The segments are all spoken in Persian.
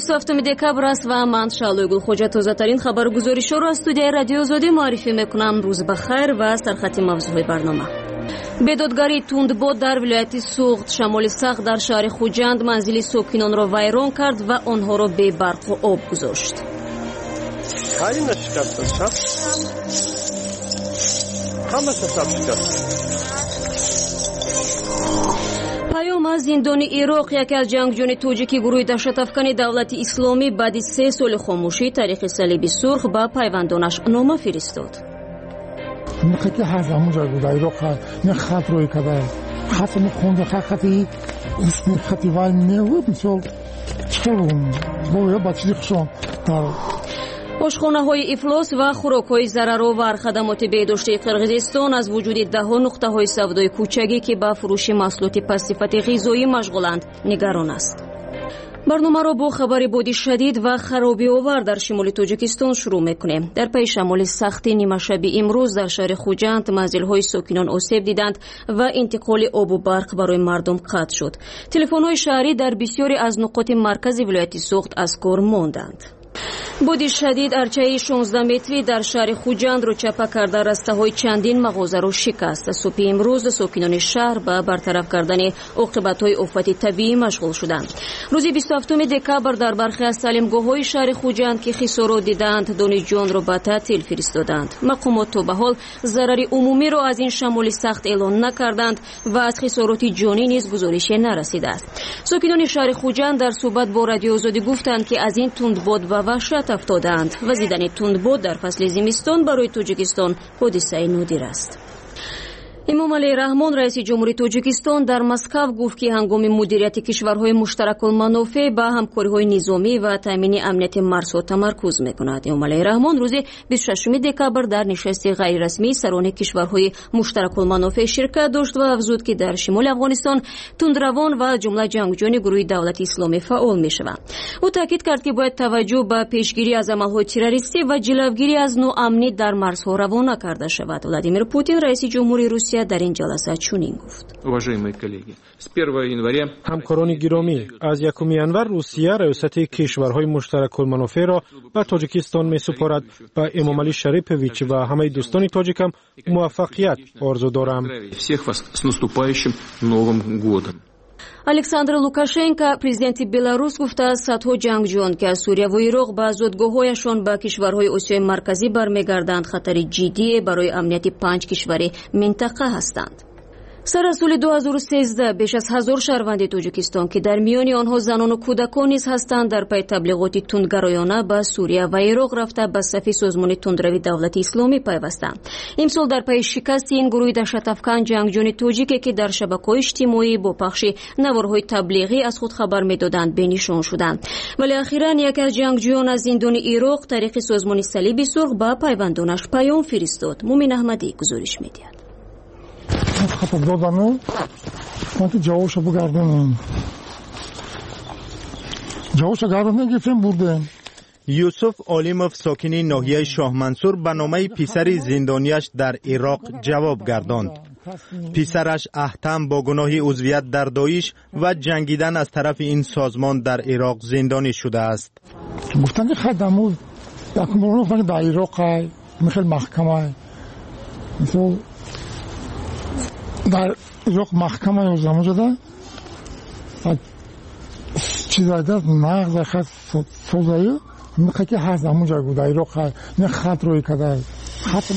27 دکبر است و من شعله گلخوجه تازه‌ترین خبر گزارش‌ها را از استودیوی رادیو آزادی معرفی می‌کنم. روز بخیر و سرخط موضوع برنامه. بدادگاری تندباد در ولایت سوخت شمال سخت در شهر خوجند منزل ساکنان را ویران کرد و آنها را به برق و آب گذاشت. پیام از زندان عراق یکی از جنگجویان توجیکی گروه دهشت‌افکن دولت اسلامی بعد 3 سال خاموشی طریق صلیب سرخ به پیوندانش نامه فرستاد. نخاطی هست همون جای بود عراق نه خط روی کده خط مخونده خطی اسم خطی وای نهود مثل چطورون باید با چیزی خشون در آشخانه‌های افلاس و خوراک‌های ضررآور خدمات بهداشتی قرقیزستان از وجود 10 نقطه‌های سودای کوچکی که با فروش محصولات پس‌صفت غذایی مشغولند نگران است. برنامه را با خبر باد شدید و خرابی آور در شمال تاجیکستان شروع می‌کنیم. در پی شمال سخت نیمه شب امروز در شهر خوجند منزل‌های ساکنان آسیب دیدند و انتقال آب و برق برای مردم قطع شد. تلفن‌های شهری در بسیاری از نقاط مرکز ولایت سوخت از کار ماندند. باد شدید ارچه 16 متری در شهر خوجند رو چپه کرده رسته‌های چندین مغازه رو شکست. صبح امروز ساکنان شهر به برطرف کردن عاقبت‌های آفت طبیعی مشغول شدند. روز 27 دکبر در برخی از تعلیمگاه‌های شهر خوجند که خسارات دیدند دانشجویان را به تعطیل فرستادند. مقامات تا به حال ضرر عمومی را از این شمال سخت اعلان نکردند و از خسارات جانی نیز گزارش نرسیده است. ساکنان شهر خوجند در صحبت با رادیو آزادی گفتند که از این تندباد و وحشت افتادند. وزیدن تندباد در فصل زمستان برای تاجیکستان حادثه نادر است. امامعلی رحمان رئیس جمهوری تاجیکستان در مسکو گفت که هنگام مدیریت کشورهای مشترک المنافع به همکاری‌های نظامی و تامین امنیت مرزها تمرکز می‌کند. امامعلی رحمان روز 26 دکبر در نشست غیر رسمی سران کشورهای مشترک المنافع شرکت داشت و افزود که در شمال افغانستان تندروان و جمله جنگجویان گروه دولت اسلامی فعال می‌شوند. او تاکید کرد که باید توجه به پیشگیری از عمل‌های تروریستی و جلوگیری از ناامنی در مرزها روانه کرده شود. ولادیمیر پوتین رئیس جمهوری روسیه در این جلسه چنین گفت: همکاران گرامی، از 1 ینور روسیه ریاست کشورهای مشترک المنافع را به تاجیکستان می‌سپارد. به امامعلی شریفویچ و همه دوستان تاجیکم موفقیت آرزو دارم. الکساندر لوکاشنکو پرزیدنت بلاروس گفته است صدها جنگجویان که از سوریه و عراق به زادگاه‌هایشان به کشورهای آسیای مرکزی برمیگردند خطر جدی برای امنیت 5 کشور منطقه هستند. سر سال 2013 بیش از 1000 شهروند تاجیکستان که در میان آنها زنان و کودکان نیز هستند در پی تبلیغات تندگرایانه به سوریه و عراق رفته به صف سازمان تندروی دولت اسلامی پیوستند. امسال در پی شکست این گروه دهشت‌افکن جنگجویان تاجیکی که در شبکه‌های اجتماعی با پخش نوارهای تبلیغی از خود خبر می‌دادند بنشان شدند. ولی اخیراً یکی از جنگجویان از زندان عراق طریق سازمان صلیب سرخ به پیوندانش پیام فرستاد. مومن احمدی گزارش می‌دهد. خطاب دادن من که جوابشو بگردونم جوابشو گردونم گفتم بردن. یوسف علیموف ساکن ناحیه شاه منصور به نامه پسر زندانیش در عراق جواب گرداند. پسرش احتم با گناه عضویت در داعش و جنگیدن از طرف این سازمان در عراق زندانی شده است. گفتن که خدمات دکمرون گفتن در عراق میخواد محکمه مثل در عراق محکمه روزنامه شده و چیزایی در نقض خط سوزایی میخواه که هست همون جای بود در عراق نه خط روی کده خط.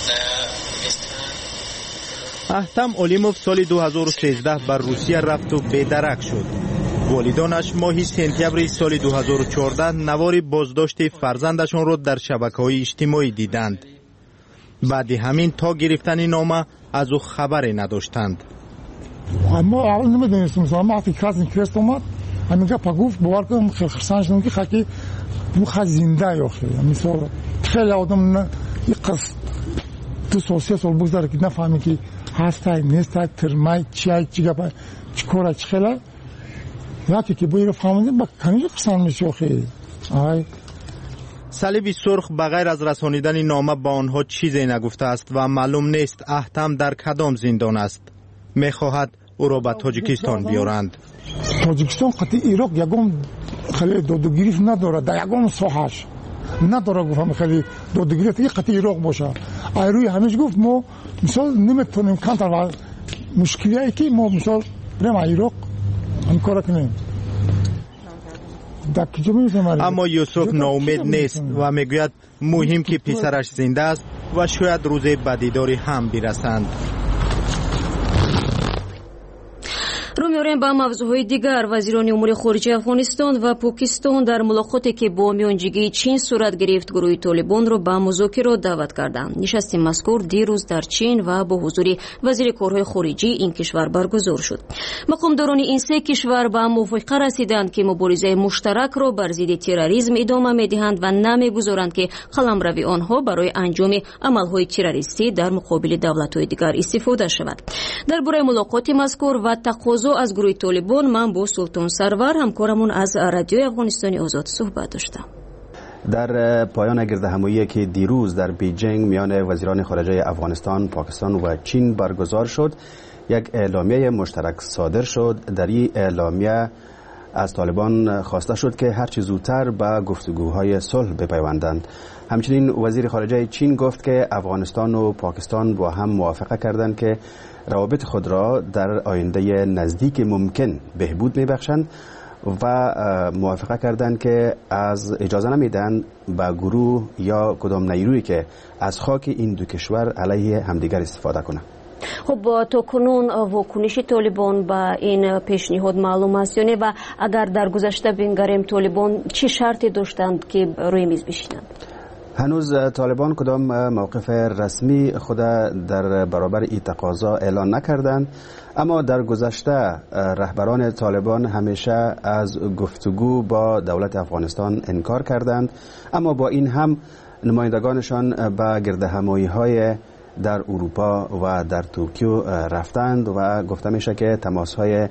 احتم علیموف سال 2013 بر روسیه رفت و بیدرک شد. والدانش ماه سپتامبر سال 2014 نوار بازداشت فرزندشان را در شبکه‌های اجتماعی دیدند. بعد همین تا گرفتن نامه از او خبری نداشتند. ما اول نمیدونستیم مثلا وقتی کسی کریست اومد همینجا پا گفت باور کنم خیلی خرسانش نمی که خاکی بو خیلی زنده یا خیلی مثلا خیلی آدم یک قصد تو سوسیه سال بگذاره که نفهمی که هسته نیسته ترمای چی گفت چی کاره چی خیلی وقتی که باید فهمیده با کنیج خرسان میشه خیلی. صلیب سرخ بغیر از رسانیدن نامه با آنها چیزی نگفته است و معلوم نیست احتم در کدام زندان است. میخواهد او را به تاجیکستان بیارند. تاجیکستان قطعی عراق یکم خیلی دادگیری نداره در یگان ساحش نداره گفتم خیلی دادگیری یک قطعی ایراق باشه ایروی همیشه گفت ما مثال نمیتونیم کنتر و مشکلی که ما مثال بریم ایراق این کار کنیم. اما یوسف ناامید نیست و میگوید مهم که پسرش زنده است و شاید روز به دیداری هم برسند. رو می‌آوریم با موضوعهای دیگر. وزیران امور خارجه افغانستان و پاکستان در ملاقاتی که با میانجیگری چین صورت گرفت گروه طالبان را به مذاکره دعوت کردند. نشست مذکور دیروز در چین و با حضور وزیر کارهای خارجه این کشور برگزار شد. مقامداران این سه کشور به موافقه رسیدند که مبارزه مشترک را بر ضد تروریسم ادامه می‌دهند و نمی‌گذارند که قلمروی آنها برای انجام عمل‌های تروریستی در مقابل دولت‌های دیگر استفاده شود. درباره ملاقات مذکور و تقاضا از گروه طالبان من با سلطان سرور همکارمون از رادیو افغانستان آزاد صحبت داشتم. در پایان گردهمایی که دیروز در بیجینگ میان وزیران خارجه افغانستان، پاکستان و چین برگزار شد، یک اعلامیه مشترک صادر شد. در این اعلامیه از طالبان خواسته شد که هرچه زودتر به گفتگوهای صلح بپیوندند. همچنین وزیر خارجه چین گفت که افغانستان و پاکستان با هم موافقه کردند که روابط خود را در آینده نزدیک ممکن بهبود میبخشند و موافقه کردند که از اجازه نمیدن به گروه یا کدام نیرویی که از خاک این دو کشور علیه همدیگر استفاده کنند. خب تا کنون واکنش طالبان به این پیشنهاد معلوم است یا نه و اگر در گذشته بنگریم طالبان چه شرطی داشتند که روی میز بشینند؟ هنوز طالبان کدام موقف رسمی خود در برابر این تقاضا اعلان نکردند، اما در گذشته رهبران طالبان همیشه از گفتگو با دولت افغانستان انکار کردند، اما با این هم نمایندگانشان به گردهمایی‌های در اروپا و در توکیو رفتند و گفته میشه که تماس‌های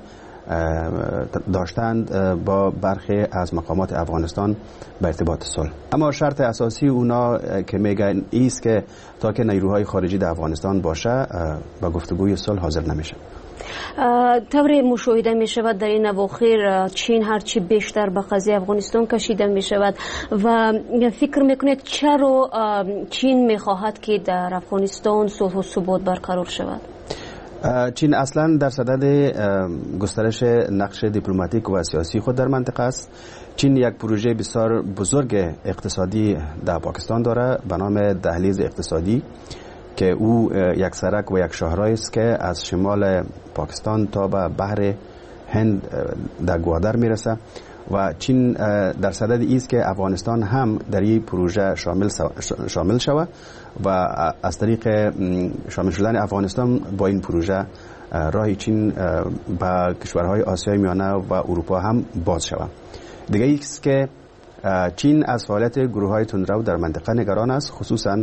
داشتند با برخی از مقامات افغانستان به ارتباط صلح. اما شرط اساسی اونا که میگن ایست که تا که نیروهای خارجی در افغانستان باشه با گفتگوی صلح حاضر نمیشه. طوری مشاهده می شود در این اواخر چین هرچی بیشتر به قضیه افغانستان کشیده می شود و فکر میکنید چرا چین میخواهد که در افغانستان صلح و ثبات برقرار شود؟ چین اصلا در صدد گسترش نقش دیپلماتیک و سیاسی خود در منطقه است. چین یک پروژه بسیار بزرگ اقتصادی در پاکستان داره به نام دهلیز اقتصادی که او یک سرک و یک شاهراه است که از شمال پاکستان تا به بحر هند در گوادر میرسه و چین در صدد است که افغانستان هم در این پروژه شامل شود و از طریق شامل شدن افغانستان با این پروژه راه چین به کشورهای آسیای میانه و اروپا هم باز شود. دیگه است که چین از فعالیت گروه‌های تندرو در منطقه نگران است، خصوصا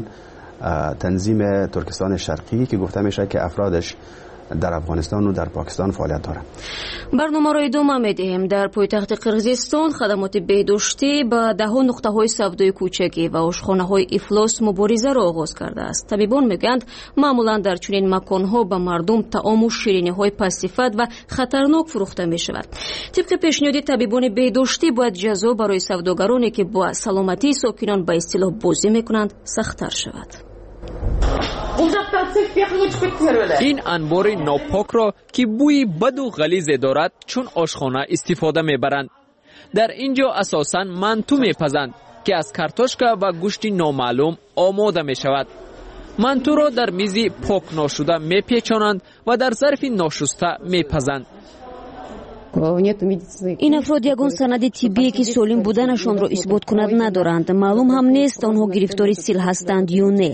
تنظیم ترکستان شرقی که گفته میشه که افرادش در افغانستان و در پاکستان فعالیت دارند. برنامه را ادامه میدهیم. در پایتخت قرقیزستان خدمات بهداشتی با 10 نقطه‌های سودای کوچکی و آشخانه‌های افلاس مبارزه را آغاز کرده است. طبیبان میگویند معمولا در چنین مکان‌ها به مردم طعام و شیرینی‌های پس‌صفت و خطرناک فروخته می‌شود. طبق پیشنهاد طبیبان بهداشتی باید جزا برای سوداگرانی که با سلامتی ساکنان به اصطلاح بازی می‌کنند سخت‌تر شود. این انبار ناپاک را که بوی بد و غلیظ دارد چون آشخانه استفاده میبرند. در اینجا اساساً منتو میپزند که از کارتوشکا و گوشت نامعلوم آماده میشود. منتو را در میز پاک ناشده میپیچانند و در ظرف ناشسته میپزند. این افراد یگان سند طبی که سالم بودنشان را اثبات کند ندارند. معلوم هم نیست آنها گرفتار سیل هستند یا نه.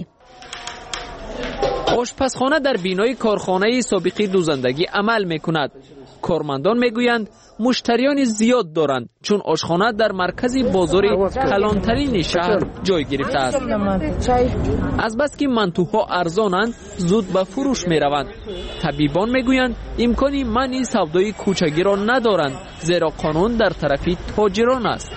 آشپزخانه در بینای کارخانه سابقی دوزندگی عمل میکند. کارمندان میگویند مشتریان زیاد دارند چون آشخانه در مرکز بازار کلانترین شهر جای گرفته است. از بس که منتوها ارزانند زود به فروش میروند. طبیبان میگویند امکانی منع سودای کوچگی را ندارند زیرا قانون در طرف تاجران است.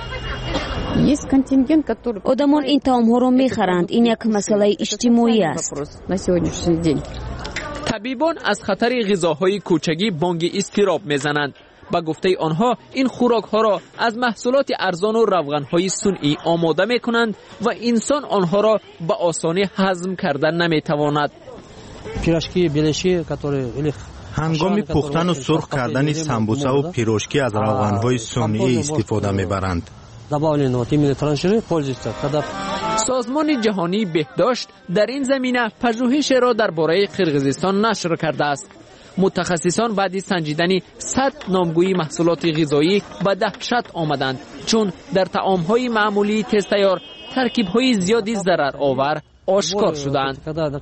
آدمان این طعام ها را میخرند. این یک مسئله اجتماعی است. طبیبان از خطر غذاهای کوچگی بانگ اضطراب میزنند. با گفته آنها این خوراک ها را از محصولات ارزان و روغن های صنعی آماده می کنند و انسان آنها را به آسانی هضم کردن نمی تواند. هنگام پختن و سرخ کردن سمبوسه و پیروشکی از روغن های صنعی استفاده می برند. سازمان جهانی بهداشت در این زمینه پژوهش را درباره قرقیزستان نشر کرده است. متخصصان بعد از سنجیدن 100 نامگویی محصولات غذایی به دهشت آمدند، چون در طعام‌های معمولی تست تیار ترکیب‌های زیادی ضرر آور آشکار شدند.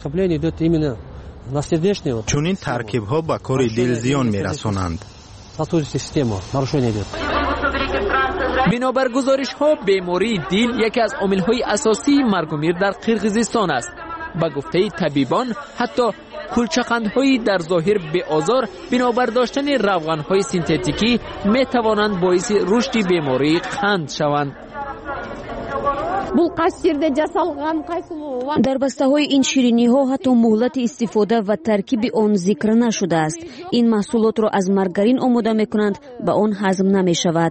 چون این ترکیب‌ها به کار دل زیان می‌رسانند. بنابر گزارش‌ها بیماری دل یکی از عامل‌های اساسی مرگ و میر در قرقیزستان است. با گفته طبیبان حتی کلچقندهایی در ظاهر به آزار بنابر داشتن روغن‌های سنتتیکی می توانند باعث رشد بیماری قند شوند. در بسته‌های این شیرینی‌ها حتی مهلت استفاده و ترکیب آن ذکر نشده است. این محصولات را از مارگارین آماده می‌کنند، به آن هضم نمی‌شود.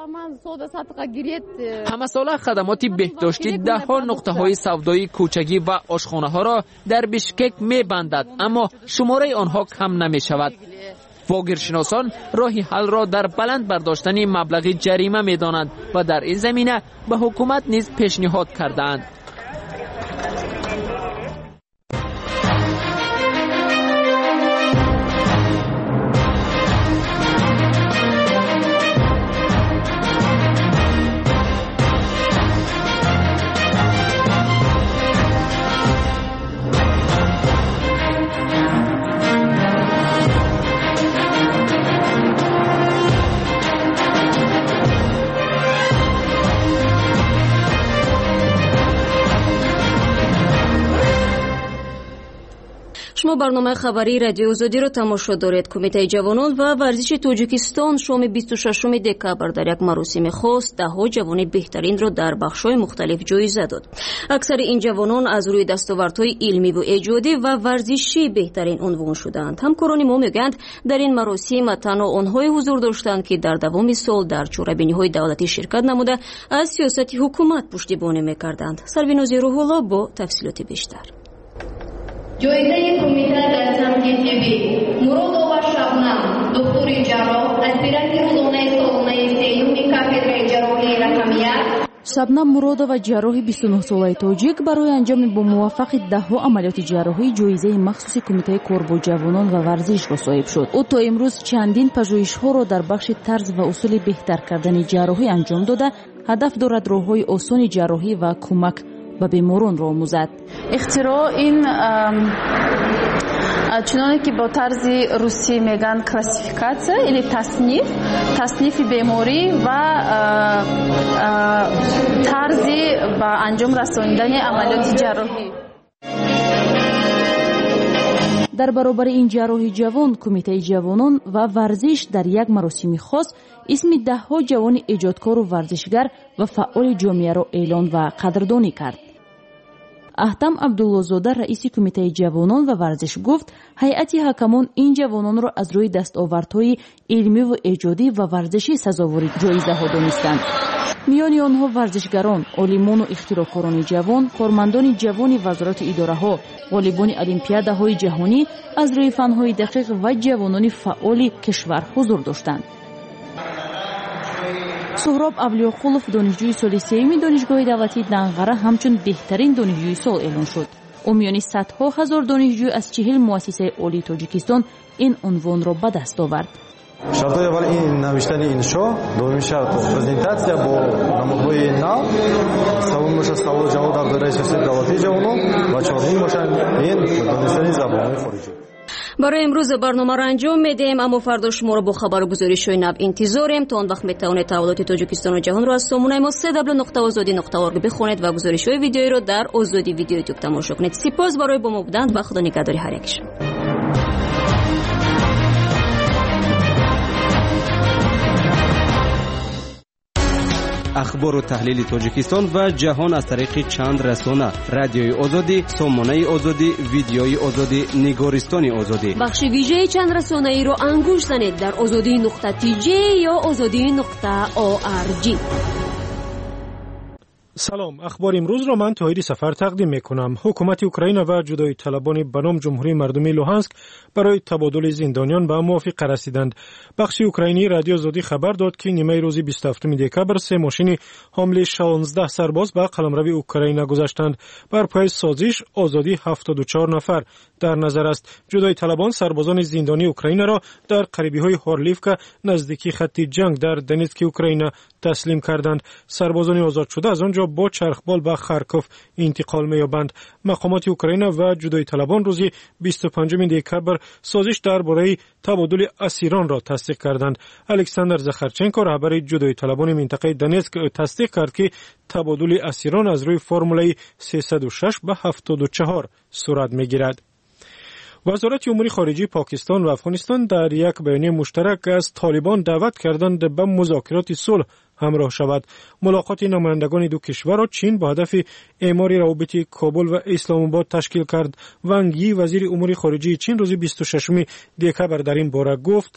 همه ساله خدمات بهداشتی ده‌ها نقطه‌های سودای کوچگی و آشخانه‌ها را در بشکک می‌بندد، اما شماره آنها کم نمی‌شود. واگیرشناسان راهی حل را در بلند برداشتن مبلغ جریمه می‌دانند و در این زمینه به حکومت نیز پیشنهاد کردند. شما برنامه خبری رادیو آزادی را تماشا دارید. کمیته جوانان و ورزش تاجیکستان شام 26 دکبر در یک مراسم خاص 10 جوان بهترین را در بخش‌های مختلف جایزه داد. اکثر این جوانان از روی دستاوردهای علمی و ایجادی و ورزشی بهترین عنوان شدند. همکاران ما میگویند در این مراسم تنها آنهای حضور داشتند که در دوام سال در چاره‌بینی‌های دولتی شرکت نموده از سیاست حکومت پشتیبانی می‌کردند. سرویناز روح‌الله با تفصیلات بیشتر. جایزه کمیته در تمکین مرودова شبنم دکتر جراح اسپیرانت روزانه سالانه سیوم کافدرای جراحی رقم 1 شبنم مرودова جراح 29 ساله تاجیک برای انجام با موفق 10 عملیات جراحی جایزه مخصوص کمیته کار با جوانان و ورزش را صاحب شد. او تا امروز چندین پژوهش‌ها را در بخش طرز و اصول بهتر کردن جراحی انجام داده، هدف دارد راه‌های آسان جراحی و کمک و بیماران را آموزد. اختراع این چنانه که با طرز روسی میگن کلاسیفیکاسیا یعنی تصنیف بیماری و طرز با انجام رساندن عملیات جراحی. در برابر این جراحی جوان، کمیته جوانان و ورزش در یک مراسم خاص اسم 10 جوان ایجادکار و ورزشگر و فعال جامعه را اعلان و قدردانی کرد. احتم عبدالله‌زاده رئیس کمیته جوانان و ورزش گفت هیئت حکمان این جوانان را از روی دستاوردهای علمی و ایجادی و ورزشی سزاوار جایزه ها دانستند. میان آنها ورزشگران، عالمان و اختراعکاران جوان، کارمندان جوان وزارت اداره ها، غالبان المپیادهای جهانی از روی فنهای دقیق و جوانان فعال کشور حضور داشتند. سهراب اولیاقولов دانشجوی سال سوم دانشگاه دولتی دنقره همچون بهترین دانشجوی سال اعلان شد. او میان صدها هزار دانشجو از 40 مؤسسه عالی تاجیکستان این عنوان را به دست آورد. شرط اول این نوشتن انشا، دومین شرط پرزنتاسیا با نمودهای نام، سوم باشه سوال جواب در دوره سیاست دولتی جوانان و چهارم باشه این دانستن زبان خارجی. برای امروز برنامه را انجام میدیم، اما فردا شما را با خبر و گزارش‌های نو انتظاریم. تا آن وقت میتوانید تحولات تاجیکستان و جهان را از سامانه ما www.azadi.org بخوانید و گزارش‌های ویدیویی را در آزادی ویدیو یوتیوب تماشا کنید. سپاس برای با ما بودن و خدا نگهدار هر یکشان. اخبار و تحلیل تاجیکستان و جهان از طریق چند رسانه: رادیوی آزادی، سامانه آزادی، ویدیوی آزادی، نگارستان آزادی. بخش ویژه چند رسانه ای رو انگوش زنید در azadi.tj یا azadi.org. سلام، اخبار امروز را من طاهری سفر تقدیم میکنم. حکومت اوکراین و جدایی طلبان به نام جمهوری مردمی لوهانسک برای تبادل زندانیان به موافقه رسیدند. بخش اوکراینی رادیو آزادی خبر داد که نیمه روز 27 دکبر 3 ماشین حامل 16 سرباز به قلمرو اوکراین گذاشتند. بر پای سازش آزادی 74 نفر در نظر است. جدایی طلبان سربازان زندانی اوکراین را در قریبی‌های هورلیفکا نزدیکی خط جنگ در دنیتسک اوکراین تسلیم کردند. سربازان آزاد شده از آنجا با چرخبال به خارکوف انتقال می‌یابند. مقامات اوکراین و جدایی طلبان روز 25 دکبر سازش درباره تبادل اسیران را تصدیق کردند. الکساندر زخارچنکو رهبر جدایی طلبان منطقه دنیتسک تصدیق کرد که تبادل اسیران از روی فرمول 306 به 74 صورت می‌گیرد. وزارت امور خارجه پاکستان و افغانستان در یک بیانیه مشترک از طالبان دعوت کردند به مذاکرات صلح همراه شود. ملاقات نمایندگان دو کشور را چین با هدف اعمار روابط کابل و اسلام آباد تشکیل کرد. وانگ یی وزیر امور خارجه چین روز 26 دکبر در این باره گفت: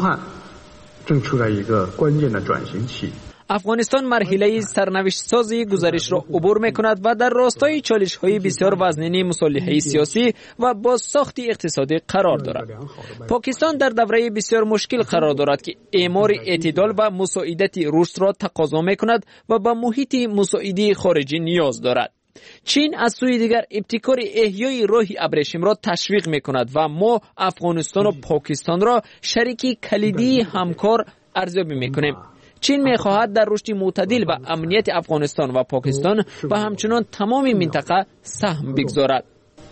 افغانستان مرحله سرنوشت سازی گزارش را عبور می‌کند و در راستای چالش‌های بسیار وزنی مصالحه سیاسی و بازساخت اقتصادی قرار دارد. پاکستان در دوره بسیار مشکل قرار دارد که اعمار اعتدال و مساعدت رشد را تقاضا می‌کند و به محیط مساعده خارجی نیاز دارد. چین از سوی دیگر ابتکار احیای راه ابریشم را تشویق می‌کند و ما افغانستان و پاکستان را شریک کلیدی همکار ارزیابی می‌کنیم. چین می‌خواهد در رشد معتدل و امنیت افغانستان و پاکستان و همچنان تمام منطقه سهم بگذارد.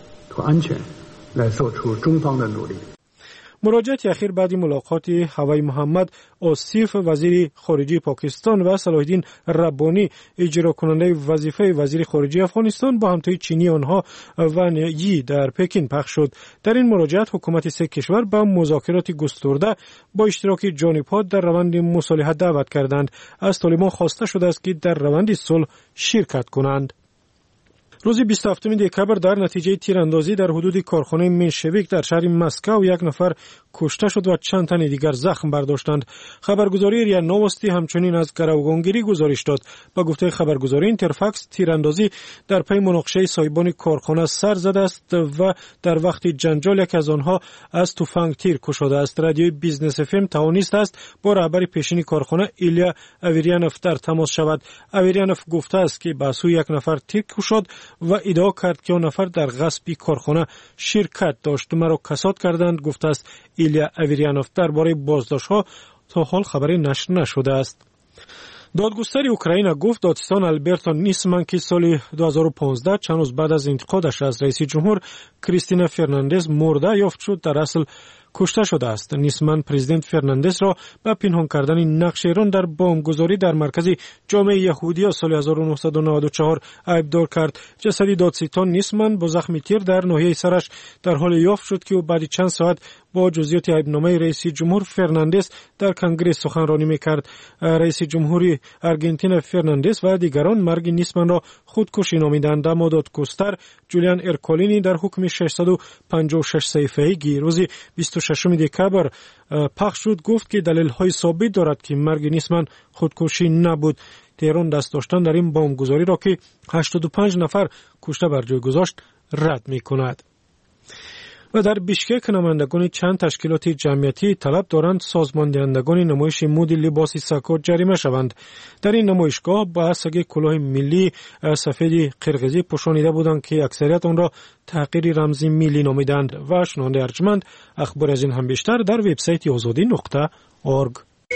مراجعت اخیر بعد ملاقات هوای محمد آصف وزیر خارجه پاکستان و صلاح الدین ربانی اجرا کننده وظیفه وزیر خارجه افغانستان با همتای چینی آنها وان یی در پکین پخش شد. در این مراجعت حکومت سه کشور به مذاکرات گسترده با اشتراک جانب‌ها در روند مصالحه دعوت کردند. از طالبان خواسته شده است که در روند صلح شرکت کنند. روز 27 دکبر در نتیجه تیراندازی در حدود کارخانه منشویک در شهر مسکو یک نفر کشته شد و چند تن دیگر زخم برداشتند. خبرگزاری ریا نووستی همچنین از گروگانگیری گزارش داد. با گفته خبرگزاری اینترفاکس تیراندازی در پی مناقشه صاحبان کارخانه سر زده است و در وقت جنجال یک از آنها از تفنگ تیر کشیده است. رادیوی بیزنس افم توانسته است با رهبر پیشین کارخانه ایلیا اویریانوف در تماس شود. اویریانوف گفته است که به سوی یک نفر تیر کشید و ادعا کرد که آن نفر در غصب کارخانه شرکت داشت. مرا کساد کردند، گفته است ایلیا اویریانوف. درباره بازداشت‌ها تا حال خبری نشر نشده است. دادگستر اوکراین گفت دادستان آلبرتو نیسمن که سال 2015 چند روز بعد از انتقادش از رئیس جمهور کریستینا فرناندز مرده یافت شد در اصل کشته شده است. نیسمن پرزیدنت فرناندز را به پنهان کردن نقش ایران در بمبگذاری در مرکز جامعه یهودیا سال 1994 ایبدار کرد. جسد دادستان نیسمن با زخم تیر در ناحیه سرش در حال یافت شد که او بعد چند ساعت با جزئیات ایبنامه رئیس جمهور فرناندز در کنگره سخنرانی می‌کرد. رئیس جمهوری آرژانتین فرناندز و دیگران مرگ نیسمن را خودکشی نامیدند. اما دادگستر جولیان ارکولینی در حکم 656 صفحه‌ای روز 26 دکبر پخش شد گفت که دلیل‌های ثابت دارد که مرگ نیسمن خودکشی نبود. تهران دست داشتن در این بمبگذاری را که 85 نفر کشته بر جای گذاشت رد می‌کند. و در بیشکک نمایندگان چند تشکیلات جمعیتی طلب دارند سازمان دهندگان نمایش مد لباس ساکو جریمه شوند. در این نمایشگاه با سگ کلاه ملی سفید قرقیزی پوشانیده بودند که اکثریت آن را تغییر رمزی ملی نامیدند. و شنونده ارجمند اخبار از این هم بیشتر در وبسایت azadi.org.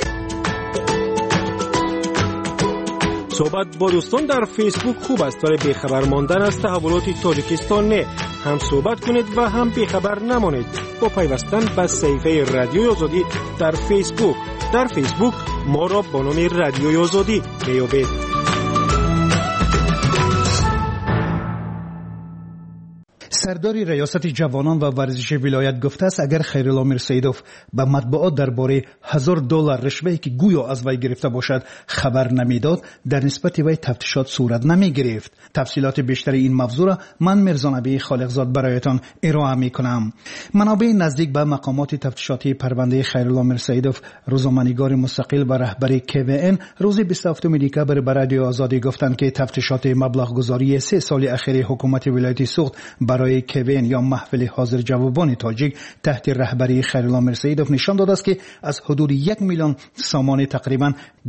صحبت با دوستان در فیسبوک خوب است ولی بیخبر ماندن از تحولات تاجیکستان نه. هم صحبت کنید و هم بیخبر نمانید با پیوستن به صفحه رادیوی آزادی در فیسبوک. در فیسبوک ما را با نام رادیوی آزادی میابید. سردار ریاست جوانان و ورزش ولایت گفته است اگر خیرالله میرسیدوف به مطبوعات درباره $1000 رشوه‌ای که گویا از وی گرفته باشد خبر نمیداد، در نسبت وی تفتیشات صورت نمی گرفت. تفصیلات بیشتر این موضوع را من میرزا نبی خالقزاد برایتان ارائه می کنم. منابع نزدیک به مقامات تفتیشاتی پرونده خیرالله میرسیدوف، روزنامه‌نگار مستقل و رهبر KVN روز 27 دکبر به رادیو آزادی گفتند که تفتیشات مبلغ گذاری 3 سال اخیر حکومت ولایت سوخت برای KVN یا محفل حاضر جوابان تاجیک تحت رهبری خیرالله میرسیدوف نشان داده است که از حدود 1 میلیون سامان تقریبا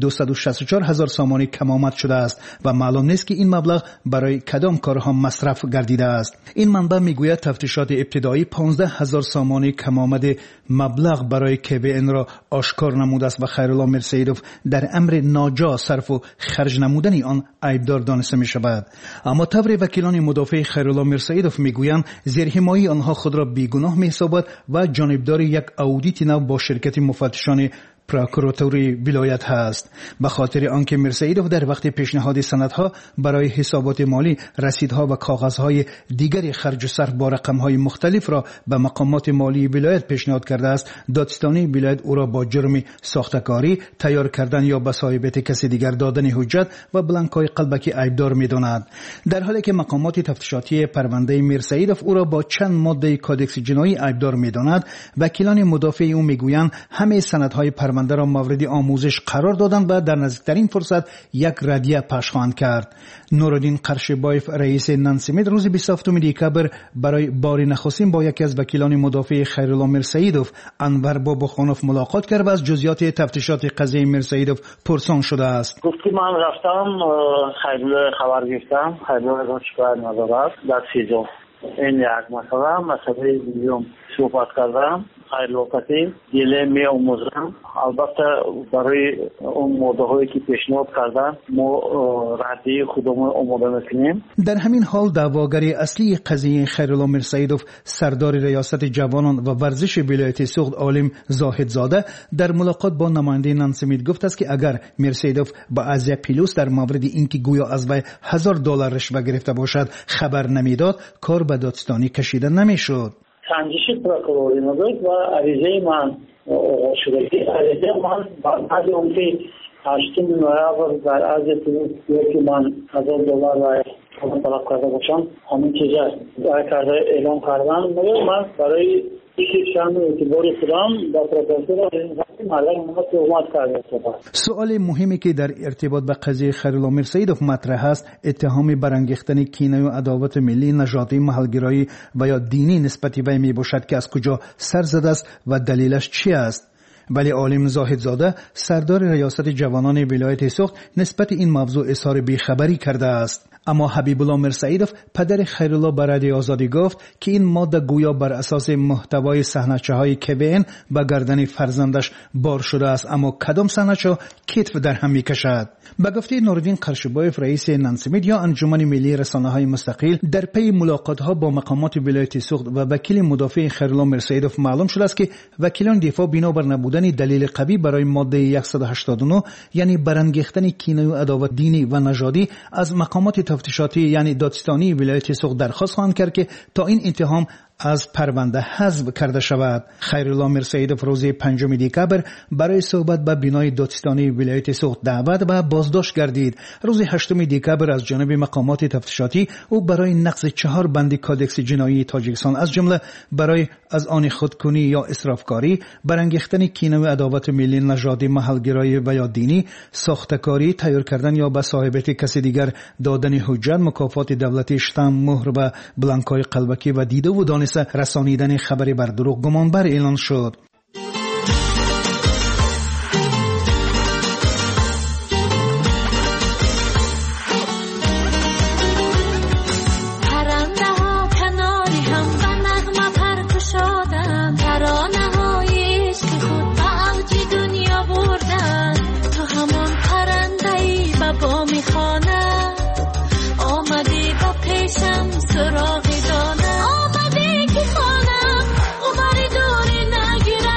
264,000 سامان کم آمد شده است و معلوم نیست که این مبلغ برای کدام کارها مصرف گردیده است. این منبع میگوید تفتیشات ابتدایی 15,000 سامان کم آمده مبلغ برای KVN را آشکار نموده است و خیرالله میرسیدوف در امر ناجا صرف و خرج نمودن آن عیبدار دانسته می شود. اما طور وکیلان مدافع خیرالله میرسیدوف میگویند زیر حمایت آنها خود را بیگناه می‌حسابد و جانبدار یک اودیت نو با شرکت مفتشان پروکوراتوری ولایت هست. به خاطر آنکه میرسیدوف در وقت پیشنهاد سندها برای حسابات مالی رسیدها و کاغذهای دیگر خرج و صرف با رقمهای مختلف را به مقامات مالی ولایت پیشنهاد کرده است، دادستانی ولایت او را با جرم ساختکاری، تیار کردن یا به صاحبیت کسی دیگر دادن حجت و بلانک‌های قلبکی عیبدار می‌داند. در حالی که مقامات تفتیشاتی پرونده میرسیدوف او را با چند ماده کدکس جنایی عیبدار می‌داند، وکیلان مدافع او میگویند همه سندهای پرونده را مورد آموزش قرار دادند و در نزدیکترین فرصت یک ردیه پخش خواهند کرد. نورالدین قرشبایف رئیس نانسمید روز 27 دکبر برای بار نخستین با یکی از وکیلان مدافع خیرالله میرسیدوف انور باباخانوف ملاقات کرد و از جزئیات تفتیشات قضیه میرسیدوف پرسان شده است. گفتی من رفتم خیرالله خبر گرفتم، خیرالله را شکایت ندارد در سیزو. این یک مسئله دیگم صحبت کردم. خیرالله کسی دیله می آموزم. البته برای اون موضوعی که پیشنهاد کردن ما ردی خودمون آماده میکنیم. در همین حال دعواگر اصلی قضیه خیرالله میرسیدوف سردار ریاست جوانان و ورزش ولایت سوخت عالم زاهدزاده در ملاقات با نماینده نانسمید گفت است که اگر میرسیدوف با ازیا پیلوس در مورد اینکه گویا از وی $1000 رشوه گرفته باشد خبر نمیداد، کار به دادستانی کشیده نمیشد. سنجش پروکوروری نبود و عریضه من شده. عریضه من بعد اون که 8 نوامبر در عرض که من $1000 و طلب کرده باشم همین چیزا کرده اعلام کردن. من برای سؤال مهمی که در ارتباط به قضیه خیرالله میرسیدوف مطرح است اتهام برانگیختن کینه و عداوت ملی، نژادی، محلگرایی و یا دینی نسبت وی می باشد که از کجا سر زده است و دلیلش چی است. ولی عالم زاهدزاده سردار ریاست جوانان ولایت سوخت نسبت این موضوع اظهار بیخبری کرده است. اما حبیب الله میرسیدوف پدر خیرالله به رادیو آزادی گفت که این ماده گویا بر اساس محتوای صحنه‌چه‌های KVN به گردن فرزندش بار شده است، اما کدام صحنه‌چه کتف در هم میکشد. به گفته نورالدین قرشبایف رئیس نانسمید یا انجمن ملی رسانه‌های مستقل در پی ملاقات‌ها با مقامات ولایت سوخت و وکیل مدافع خیرالله میرسیدوف معلوم شده است که وکیلان دفاع بنابر نبودن دلیل قوی برای ماده 189 یعنی برانگیختن کینه و عداوت دینی و نژادی از مقامات تفتیشاتی یعنی دادستانی ولایت سوخت درخواست خواهند کرد که تا این اتهام از پرونده حذف کرده شود. خیرالله میرسیدوف روز 5 دکبر برای صحبت به بینای دادستانی ولایت سوخت دعوت و بازداشت گردید. روز 8 دکبر از جانب مقامات تفتیشاتی او برای نقض 4 بند کدکس جنایی تاجیکستان از جمله برای از آن خودکنی یا اسرافکاری، برانگیختن کینه و عداوت ملی، نژادی، محلگرایی و یا دینی، ساختکاری، تیار کردن یا به صاحبیت کسی دیگر دادن حجت، مکافات دولتی، شتم، مهر و بلانک‌های قلبکی و دیده و دانش رسانیدن خبری بر دروغ گمانبر اعلان شد. سراغ دانه آمده که خانم عمر دوری نگیرم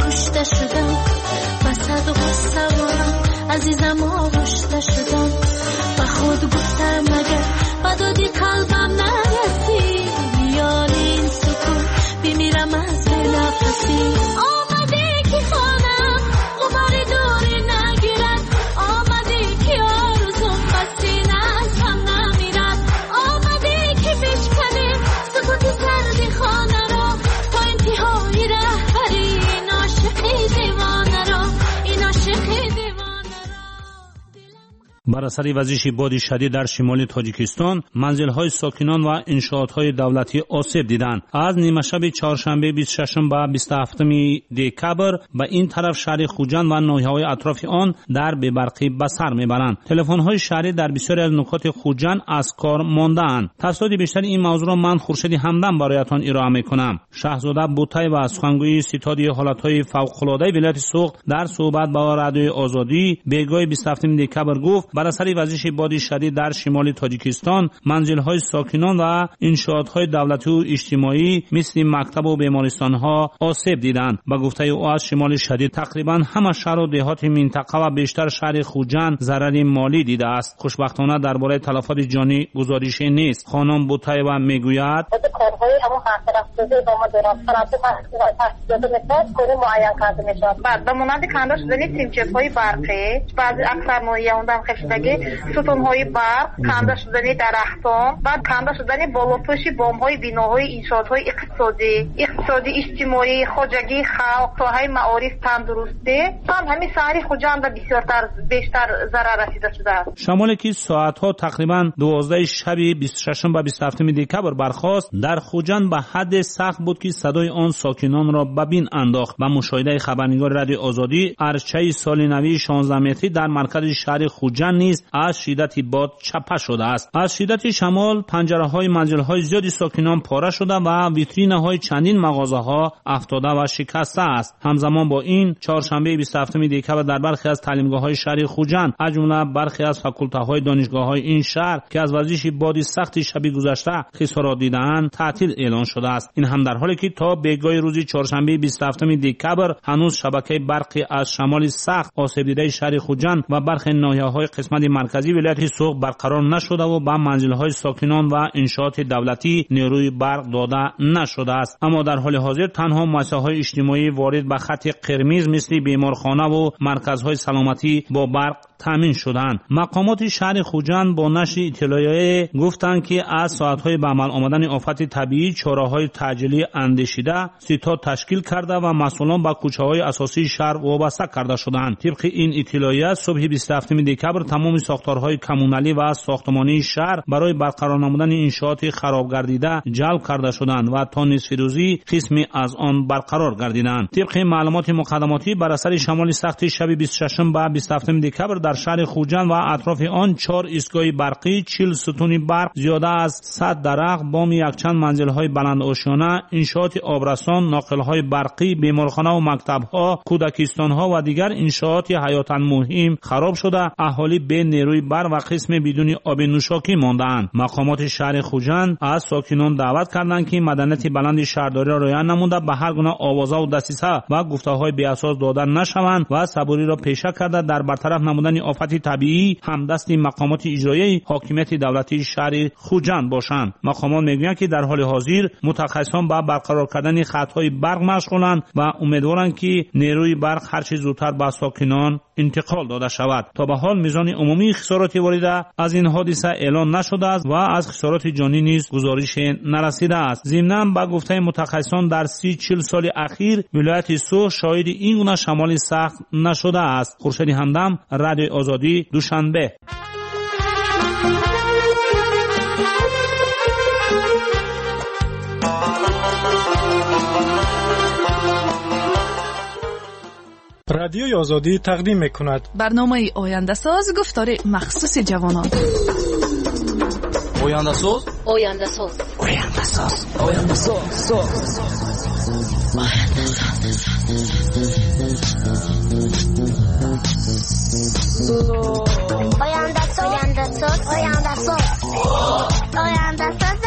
کشته شدم وسط غصه‌ام عزیزم آغشته شدم و خود گفتم مگر بدادی قلبم نرسی میان این سکون بمیرم از نفسی آمده که خانم غبار دوری نگیرد آمده که آرزوم بسین از هم نمیرد آمده که بشکنیم سکوت سردی خانه را تا انتهای رهبری این عاشقی دیوانه را این عاشقی دیوانه. بر اثر وزش باد شدید در شمال تاجیکستان منزل‌های ساکنان و انشاءات‌های دولتی آسیب دیدند. از نیمه شب چهارشنبه 26 و 27 دکبر به این طرف شهر خوجند و ناحیه‌های اطراف آن در بی‌برقی به سر می‌برند. تلفن‌های شهری در بسیاری از نقاط خوجند از کار مانده‌اند. تفصیلات بیشتر این موضوع را من خورشید همدم برایتان ارائه می‌کنم. شاهزاده بوتای و سخنگوی ستاد حالت‌های فوق‌العاده ولایت سوخت در صحبت با رادیوی آزادی بیگاه 27 دکبر گفت بر اثر وزش باد شدید در شمال تاجیکستان منزل‌های ساکنان و انشاءات‌های دولتی و اجتماعی مثل مکتب و بیمارستان‌ها آسیب دیدند. با گفته او از شمال شدید تقریبا همه شهر و دهات منطقه و بیشتر شهر خوجند ضرر مالی دیده است. خوشبختانه درباره تلفات جانی گزارشی نیست. خانم بوتایوا میگوید کارهای همون خاطرافزوده با ما دوران فرانسه تحصیلات مثل کاری معین کرده میشود. بعد به مانند کنده شدن سیمچپ‌های برقی بعضی اکثر نوعی اون هم خشتگی ستون‌های برق کنده شدن درختان بعد کنده شدن بالاتوش بام‌های بناهای انشاءات‌های اقتصادی اجتماعی خواجگی خلق ساحه معارف تندرستی هم همین شهر خوجند بیشتر ضرر رسیده شده است. شمالی که ساعت‌ها تقریبا 12 شب 26 و 27 دکبر برخاست در خوجند به حد سخت بود که صدای آن ساکنان را به بین انداخت. و مشاهده خبرنگار رادیو آزادی ارچه سال نوی 16 متری در مرکز شهر خوجند نیز از شدت باد چپه شده است. از شدت شمال پنجره‌های منزل‌های زیادی ساکنان پاره شده و ویترین‌های چندین مغازه‌ها افتاده و شکسته است. همزمان با این چهارشنبه 27 دکبر در برخی از تعلیمگاه‌های شهر خوجند از جمله برخی از فاکولته‌های دانشگاه‌های این شهر که از وزش باد سخت شب گذشته خسارات دیده‌اند تعطیل اعلان شده است. این هم در حالی که تا بیگاه روز چهارشنبه 27 دکبر هنوز شبکه برقی از شمال سخت آسیب دیده شهر خوجند و برخی ناحیه‌های قسمت مرکزی ولایت سوخت برقرار نشده و به منزل‌های ساکنان و انشاءات دولتی نیروی برق داده نشده است. اما در حال حاضر تنها مؤسسه‌های اجتماعی وارد به خط قرمز مثل بیمارخانه و مرکزهای سلامتی با برق تامین شدند. مقامات شهر خوجند با نشر اطلاعیه گفتند که از ساعت‌های به عمل آمدن آفت طبیعی چاره‌های تعجیلی اندیشیده ستاد تشکیل کرده و مسئولان به کوچه‌های اساسی شهر وابسته کرده شدند. طبق این اطلاعیه صبح 27 دکبر تمام ساختارهای کمونالی و ساختمانی شهر برای برقرار نمودن انشاءات خراب گردیده جلب کرده شدند و تا نصف روزی قسمی از آن برقرار گردیدند. طبق معلومات مقدماتی بر اثر شمال سخت شب 26 و 27 دکبر در شهر خوجند و اطراف آن 4 ایستگاه برقی، 40 ستون برق، زیاده از 100 درخت، بام یکچند منزل‌های بلند آشیانه، انشاءات آبرسان، ناقل‌های برقی، بیمارخانه و مکتب‌ها، کودکستان‌ها و دیگر انشاءات حیاتاً مهم خراب شده، اهالی به نیروی برق و قسم بدون آب نوشاکی ماندند. مقامات شهر خوجند از ساکنان دعوت کردند که مدنیت بلند شهرداری را رعایت نموده به هر گونه آوازه و دسیسه و گفته‌های بی‌اساس دادن نشوند و صبوری را پیشه کرده در برطرف نمودن آفت طبیعی همدست مقامات اجرایی حاکمیت دولتی شهر خوجند باشند. مقامات میگویند که در حال حاضر متخصصان با برقرار کردن خط‌های برق مشغولند و امیدوارند که نیروی برق هر چه زودتر به ساکنان انتقال داده شود. تا به حال میزان عمومی خسارات وارده از این حادثه اعلان نشده است و از خسارات جانی نیز گزارش نرسیده است. ضمناً با گفته متخصصان در 30-40 سال اخیر ولایت سوخت شاهد این گونه شمال سخت نشده است. خورشید همدم، رادیو آزادی، دوشنبه. رادیوی آزادی تقدیم می‌کند برنامه آینده ساز گفتار مخصوص جوانان. آینده ساز آینده ساز آینده ساز آینده ساز آینده ساز آینده ساز آینده ساز آینده ساز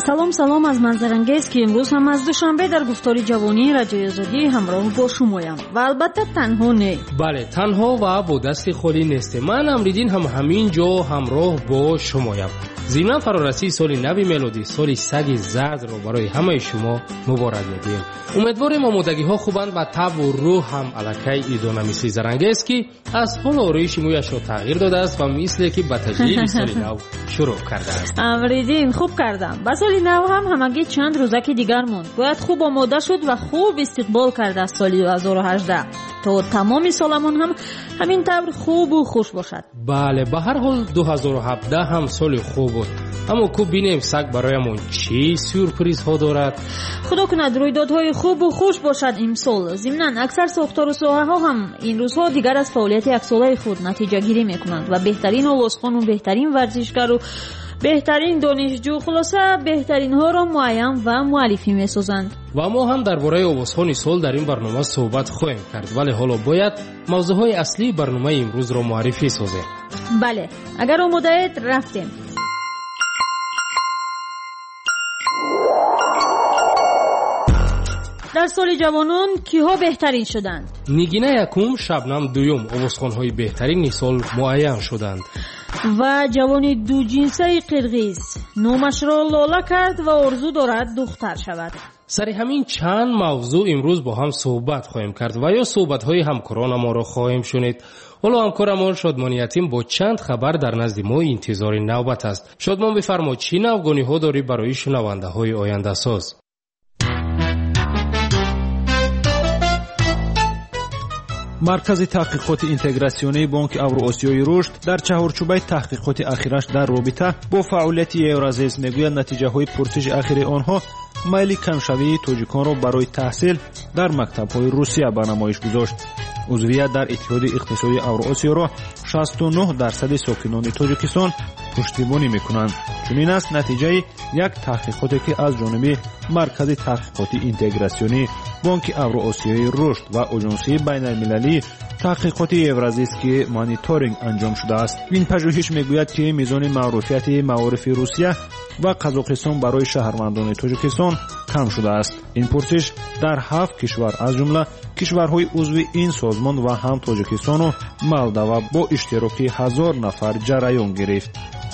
салом аз манзарангез ки имрӯз ҳам аз душанбе дар гуфтори ҷавонии радиои озодӣ ҳамроҳ бо шумоям ва албатта танҳо не. бале, танҳо ва бо дасти холӣ нестем. ман Амриддин ҳам ҳамин ҷо ҳамроҳ бо шумоям. зимнан фарорасии соли нави мелодӣ, соли саги зардро барои ҳамаи шумо муборак мегӯем. умедворем омодагиҳо хубанд ва табу рӯҳ ҳам аллакай идона мисли зарангез ки аз ҳол ороиши мӯяшро тағйир додааст ва мисле ки ба таҷлили соли нав шурӯъ кардааст. Амриддин, хуб кардам. ба соли нав ҳам ҳамагӣ чанд рӯзаки дигар монд. бояд хуб омода шуд ва хуб истиқбол карда аз соли 2018 то тамоми соламон ҳам ҳамин тавр хубу хуш бошад. бале, ба ҳар ҳол 2017 ҳам соли хуб буд. аммо ку бинем саг бароямон чӣ сюрпризҳо дорад. худо кунад рӯйдодҳои хубу хуш бошад имсол. зимнан аксар сохтору соҳаҳо ҳам ин рӯзҳо дигар аз фаъолияти аксолаи худ натиҷагирӣ мекунанд ва беҳтарин овозхону беҳтарин варзишгару беҳтарин донишҷӯ, хулоса беҳтаринҳоро муайян ва муаллифӣ месозанд. ва мо ҳам дар бораи овозхони сол дар ин барнома суҳбат хоҳем кард, вале ҳоло бояд мавзӯъҳои аслии барномаи имрӯзро муаррифӣ созем. бале, агар омодаед рафтем. дар соли ҷавонон киҳо беҳтарин шуданд? нигина якум, шабнам дуюм овозхонҳои беҳтарини сол муайян шуданд. ва ҷавони дуҷинсаи қирғиз номашро лола кард ва орзу дорад духтар шавад. сари ҳамин чанд мавзӯъ имрӯз бо ҳам суҳбат хоҳем кард ва ё суҳбатҳои ҳамкоронамонро хоҳем шунид. ҳоло ҳамкорамон Шодмониятин бо чанд хабар дар назди мо интизори навбат аст. Шодмон, бифармо, чӣ навгониҳо дорӣ барои шунавандаҳои ояндасоз? маркази таҳқиқоти интеграсионии бонки авроосиёи рушд дар чаҳорчӯбаи таҳқиқоти ахираш дар робита бо фаъолияти Евразес мегӯяд натиҷаҳои пурсиши ахири онҳо майли камшавии тоҷиконро барои таҳсил дар мактабҳои Русия ба намоиш гузошт. узвият дар иттиҳоди иқтисодии Авроосиёро 69% сокинони Тоҷикистон пуштибонӣ мекунанд. чунин аст натиҷаи як таҳқиқоте ки аз ҷониби маркази таҳқиқоти интеграсионии бонки авроосиёи рушд ва оҷонсии байналмилалии таҳқиқоти Евразийский мониторинг анҷом шудааст. ин пажӯҳиш мегӯяд ки мизони маъруфияти маорифи Русия ва Қазоқистон барои шаҳрвандони Тоҷикистон кам шудааст. ин пурсиш дар 7 кишвар аз ҷумла кишварҳои узви ин созмон ва ҳам Тоҷикистону Молдова бо иштироки 1000 нафар ҷараён гирифт.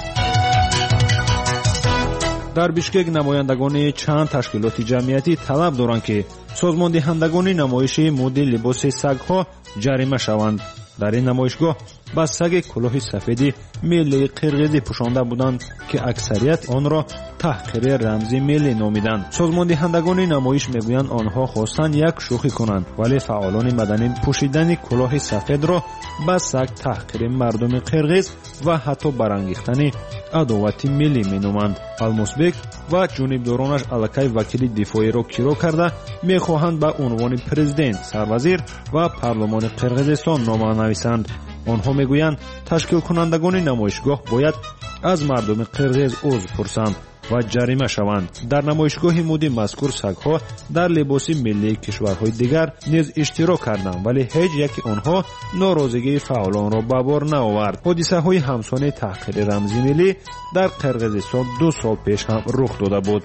дар Бишкек намояндагони чанд ташкилоти ҷамъиятӣ талаб доранд ки созмондиҳандагони намоиши мӯди либоси сагҳо ҷарима шаванд. дар ин намоишгоҳ ба саги кӯлоҳи сафеди миллии қирғизӣ пӯшонда буданд ки аксарият онро таҳқири рамзи миллӣ номиданд. созмондиҳандагони намоиш мегӯянд онҳо хостанд як шӯхӣ конанд, вале фаъолони маданӣ пӯшидани кӯлоҳи сафедро ба саг таҳқири мардуми қирғиз ва ҳатто барангехтани адовати миллӣ меноманд. Алмусбек ва ҷонибдоронаш аллакай вакили дифоиро киро карда мехоҳанд ба унвони президент, сарвазир ва парлумони Қирғизистон нома нависанд. онҳо мегӯянд ташкилкунандагони намоишгоҳ бояд аз мардуми қирғиз узр пурсанд ва ҷарима шаванд. дар намоишгоҳи мӯди мазкур сагҳо дар либоси миллии кишварҳои дигар низ иштирок карданд, вале ҳеҷ яки онҳо норозигии фаъолонро ба бор наовард. ҳодисаҳои ҳамсони таҳқири рамзи миллӣ дар Қирғизистон 2 сол пеш ҳам рух дода буд.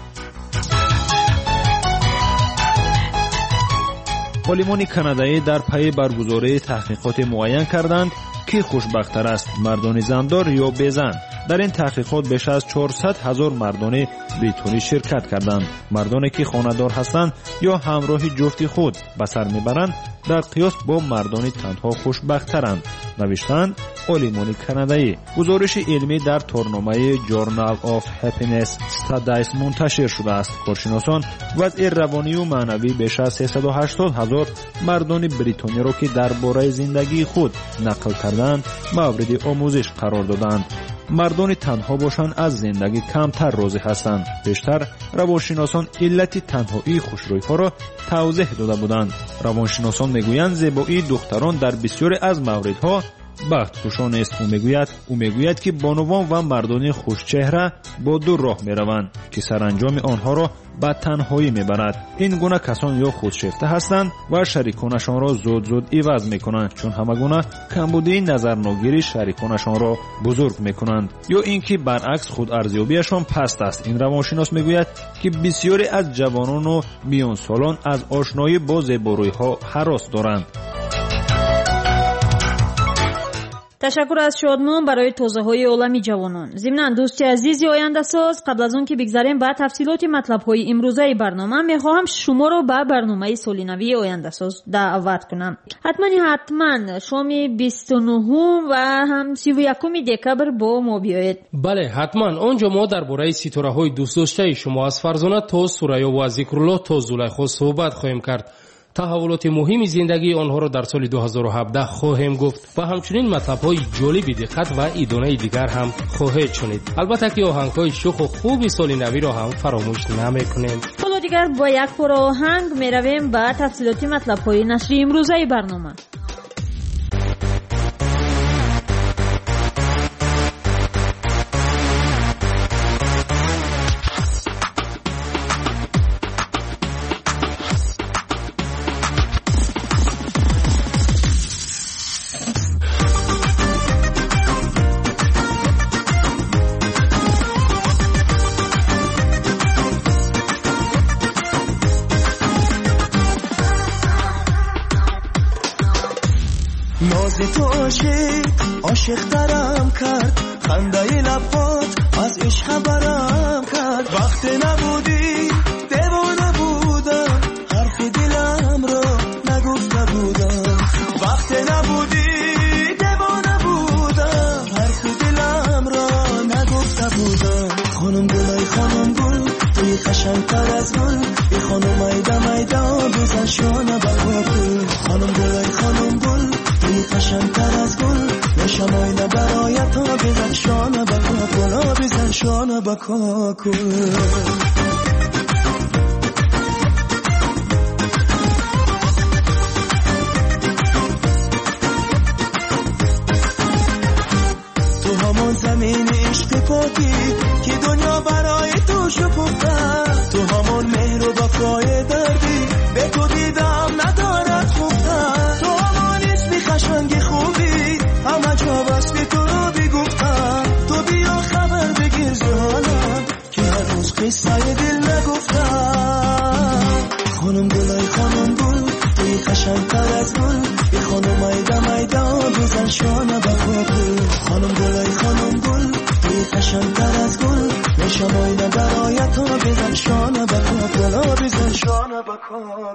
олимони канадаӣ дар пайи баргузории таҳқиқоте муайян карданд ки хушбахттар аст, мардони зандор ё безан. дар ин таҳқиқот беш аз 400 000 мардони бритонӣ ширкат карданд. мардоне ки хонадор ҳастанд ё ҳамроҳи ҷуфти худ ба сар мебаранд дар қиёс бо мардони танҳо хушбахттаранд, навиштанд олимони канадаӣ. гузориши илмӣ дар торномаи Journal of Happiness Studies мунташир шудааст. коршиносон вазъи равонию маънавӣ беш аз 380 000 мардони бритониро ки дар бораи зиндагии худ нақл карданд мавриди омӯзиш қарор доданд. мардони танҳо бошанд аз зиндагӣ камтар розӣ ҳастанд. бештар равоншиносон иллати танҳоии хушрӯйҳоро тавзеҳ дода буданд. равоншиносон мегӯянд зебоии духтарон дар бисёре аз мавридҳо بخت پوشان است. او میگوید که بانوان و مردان خوشچهره با دو راه میروند که سرانجام آنها را به تنهایی میبرد. این گونه کسان یا خودشیفته هستند و شریکانشان را زود عوض میکنند، چون همگونه کمبودی نظرناگیری شریکانشان را بزرگ میکنند، یا اینکه برعکس خود ارزیابیشان پست است. این روانشناس میگوید که بسیاری از جوانان و میان سالان از آشنایی با زیباروی‌ها هراس دارند. تشکر از شادمان برای توضیح‌های عالمی جوانان. ضمناً دوستی عزیزی آینده‌ساز، قبل از اون که بگذاریم به تفصیلات مطلب‌های امروزه برنامه، می‌خواهم شما را به برنامه سال نوی آینده‌ساز دعوت کنم. حتما شام 29 و هم 31 دکبر با ما بیایید. بله حتما. اونجا ما درباره ستاره‌های دوست داشته شما از فرزانه تا سوریا و ذکرالله تا زلیخا صحبت خواهیم کرد. تحولات مهم زندگی آنها را در سال 2017 خواهیم گفت و همچنین مطلب‌های جالب دقت و ایدانه دیگر هم خواهید شنید. البته که آهنگ‌های شوخ و خوب سال نوی را هم فراموش نمی‌کنیم. حالا دیگر با یک پاره آهنگ می‌رویم به تفصیلات مطلب‌های نشری امروزه برنامه. عاشق درم کرد، خنده لبات از عشق برم کرد. وقت نبودی دیوانه بودم، حرف دلم را نگفته بودم. وقت نبودی دیوانه بودم، حرف دلم را نگفته بودم. خانم گلای خانم گل، توی قشنگتر از گل، ای خانم ایدا بزن شانه بکن. خانم گلای خانم گل، توی قشنگتر از گل، شماینا برایت ها بزن شانه بکن. بزن شانه بکن. تو همون زمین عشق پاکی که دنیا برای تو شکفته، تو همون مهر و وفای دردی به تو دیدم ندارد خوبه. تو همون اسمی خشنگ خوبی همه جا بس به تو رو بگفتم. تو بیا خبر بگیر زحالم که هر روز قصه دل نگفتم. خانم گلای خانم گل، توی قشنگتر از گل، ای خانم ایدا بزن شانه بکن. خانم گلای خانم گل، توی قشنگتر از گل، نشماینا برایت ها بزن شانه بکن. بزن شانه بکن.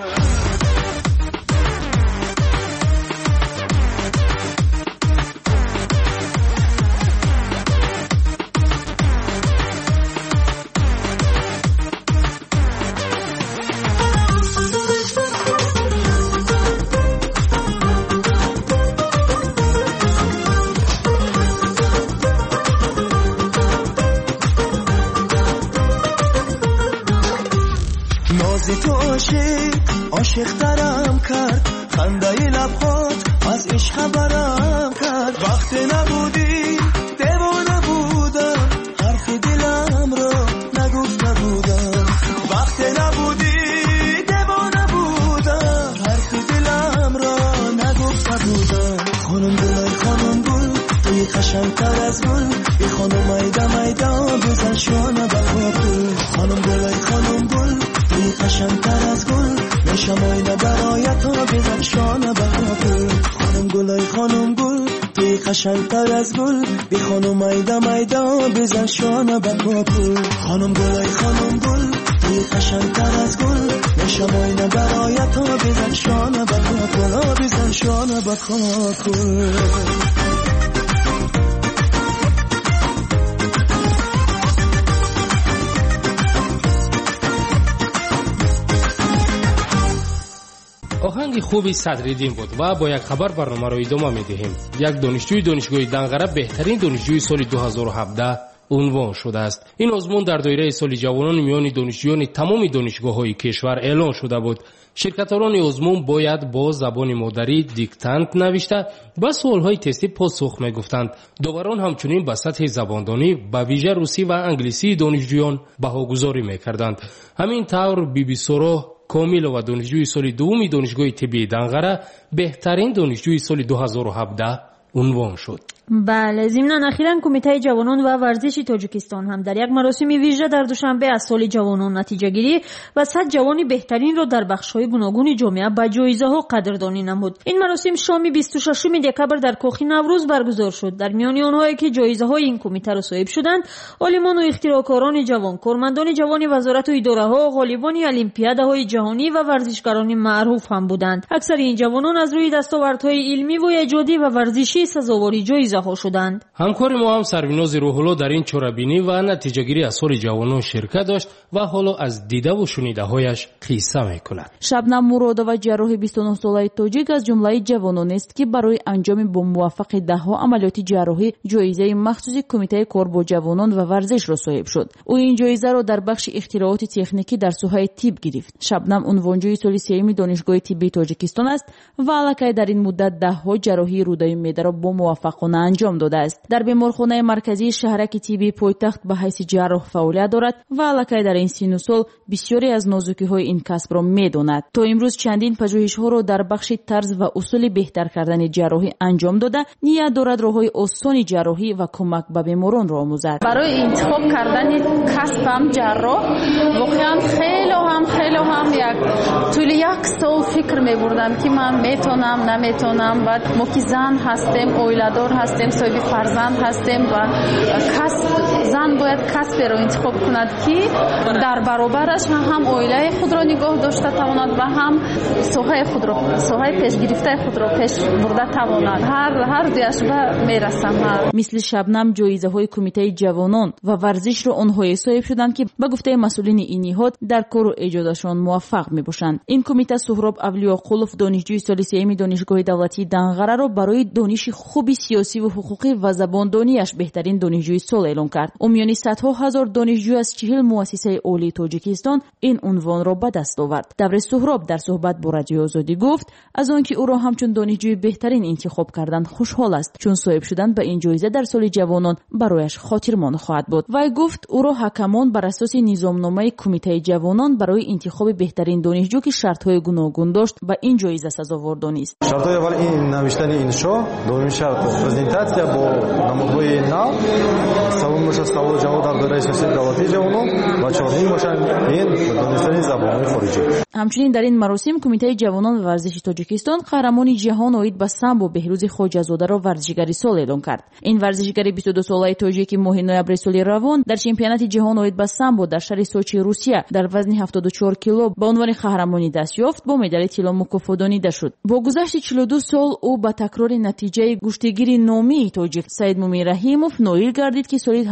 تو عاشق درم کرد، خنده لبهات از عشق برم کرد. وقت نبودی دیوانه بودم، حرف دلم را نگفته بودم. وقت نبودی دیوانه بودم، حرف دلم را نگفته بودم. خانم گلای خانم گل، توی قشنگتر از گل، ای خانم ایدا بزن شانه بکن. خانم گلای خانم گل، توی قشنگتر از گل، نشماینا برایت ها بزن شانه بکن. خانم گلای خانم گل، توی قشنگتر از گل، بی خانم ایدا بزن شانه بکن. خانم گلای خانم گل، توی قشنگتر از گل، نشماینا برایت ها بزن شانه بکن. بزن شانه بکن. آهنگ خوبی صدریدین بود و با یک خبر برنامه را ادامه می‌دهیم. یک دانشجوی دانشگاه دنقره بهترین دانشجوی سال 2017 عنوان شده است. این آزمون در دایره سال جوانان میان دانشجویان تمام دانشگاه‌های کشور اعلان شده بود. شرکت‌داران آزمون باید با زبان مادری دیکتانت نوشته و سوال‌های تستی پاسخ می‌گفتند. داوران همچنین به سطح زباندانی به ویژه روسی و انگلیسی دانشجویان بهاگذاری می‌کردند. همین طور بیبی سورو کامیل و دانشجوی سال دوم دانشگاه طبی دنغره بهترین دانشجوی سال 2017 عنوان شد. بله، ضمناً اخیراً کمیته جوانان و ورزش تاجیکستان هم در یک مراسم ویژه در دوشنبه از سال جوانان نتیجه گیری و 100 جوان بهترین را در بخش‌های گوناگون جامعه با جایزه‌ها قدردانی نمود. این مراسم شام 26 دکامبر در کاخ نوروز برگزار شد. در میان آنهایی که جایزه‌های این کمیته را صاحب شدند، عالمان و اختراعکاران جوان، کارمندان جوان وزارت و اداره‌ها، غالبان المپیادهای جهانی و ورزشکاران معروف هم بودند. اکثر این جوانان از روی دستاوردهای علمی و ایجادی و ورزشی سزاوار جایزه شدند. همکار ما هم سربیناز روح‌الله در این چوره‌بینی و نتیجه‌گیری از سال جوانان شرکت داشت و حالا از دیده و شنیده‌هایش قصه می‌کند. شبنم مرادова جراح 29 ساله تاجیک از جمله جوانان است که برای انجام با موفق ده‌ها عملیات جراحی جایزه مخصوص کمیته کار با جوانان و ورزش را صاحب شد. او این جایزه را در بخش اختراعات تکنیکی در ساحه طب گرفت. شبنم عنوانجوی سال سوم دانشگاه طبی تاجیکستان است و علاقه در این مدت ده‌ها جراحی رودای معده را با موفقانه انجام داده است. در بیمارخانه مرکزی شهرک طبی پایتخت به حیث جراح فعالیت دارد و علاقه در این سن و سال بسیاری از نازکی‌های این کسب را می‌داند. تا امروز چندین پژوهش‌ها را در بخش طرز و اصول بهتر کردن جراحی انجام داده، نیت دارد راه‌های آسان جراحی و کمک به بیماران را آموزد. برای انتخاب کردن کسبم جراح واقعا خیلی هم طول یک سال فکر می‌بردم که من میتونم نمیتونم. بعد ما که زن هستیم، اویلادار هستیم، صاحب فرزند هستیم و زن باید کسبی را انتخاب کند که در برابرش هم اویله خود را نگاه داشته تواند و هم سوهای پیش گرفته خود را پیش برده تواند. هر دویش به میرسم. مثل شبنم جایزه‌های کمیته جوانان و ورزش را آنها صاحب شدند که به گفته مسئولین این نهاد در کار و ایجادشان موفق میباشند. این کمیته سهراب اولیاقلوف دانشجوی سال سوم دانشگاه دولتی دنغره را برای دانش خوب سیاسی و حقوقی و زباندانیش بهترین دانشجوی سال اعلام کرد. میان صدها هزار دانشجو از 40 مؤسسه عالی تاجیکستان این عنوان را به دست آورد. دبر سهراب در صحبت با رادیو آزادی گفت از آنکه او را همچون دانشجوی بهترین انتخاب کردند خوشحال است، چون صاحب شدن به این جایزه در سال جوانان برایش خاطرمانده خواهد بود. وی گفت او را حکمان بر اساس نظامنامه کمیته جوانان برای انتخاب بهترین دانشجو که شرط‌های گوناگون داشت به این جایزه سزاوار دانست. شرط‌های اول این نوشتن انشا، دومین شرط پرزنتاسیا با نمودهای نو، سومش استفاده جواب در دایره سیاسی دولتی جوانان و چهارمین باشن این دانستن زبان‌های خارجی. همچنین در این مراسم کمیته جوانان و ورزش تاجیکستان قهرمان جهان اوید به سامبو بهروز خواجه‌زاده را ورزشکار سال اعلام کرد. این ورزشکار 22 ساله تاجیک ماه نوامبر سال روان در چمپیونات جهان اوید به سامبو در شهر سوچی روسیه در وزن 74 کیلو به عنوان قهرمانی دست یافت، با مدال طلا مکافات‌داده شد. با گذشت 42 سال او با تکرار نتیجه گشتگیری نامی تاجیک سید مومن رحیموف نایل گردید که سال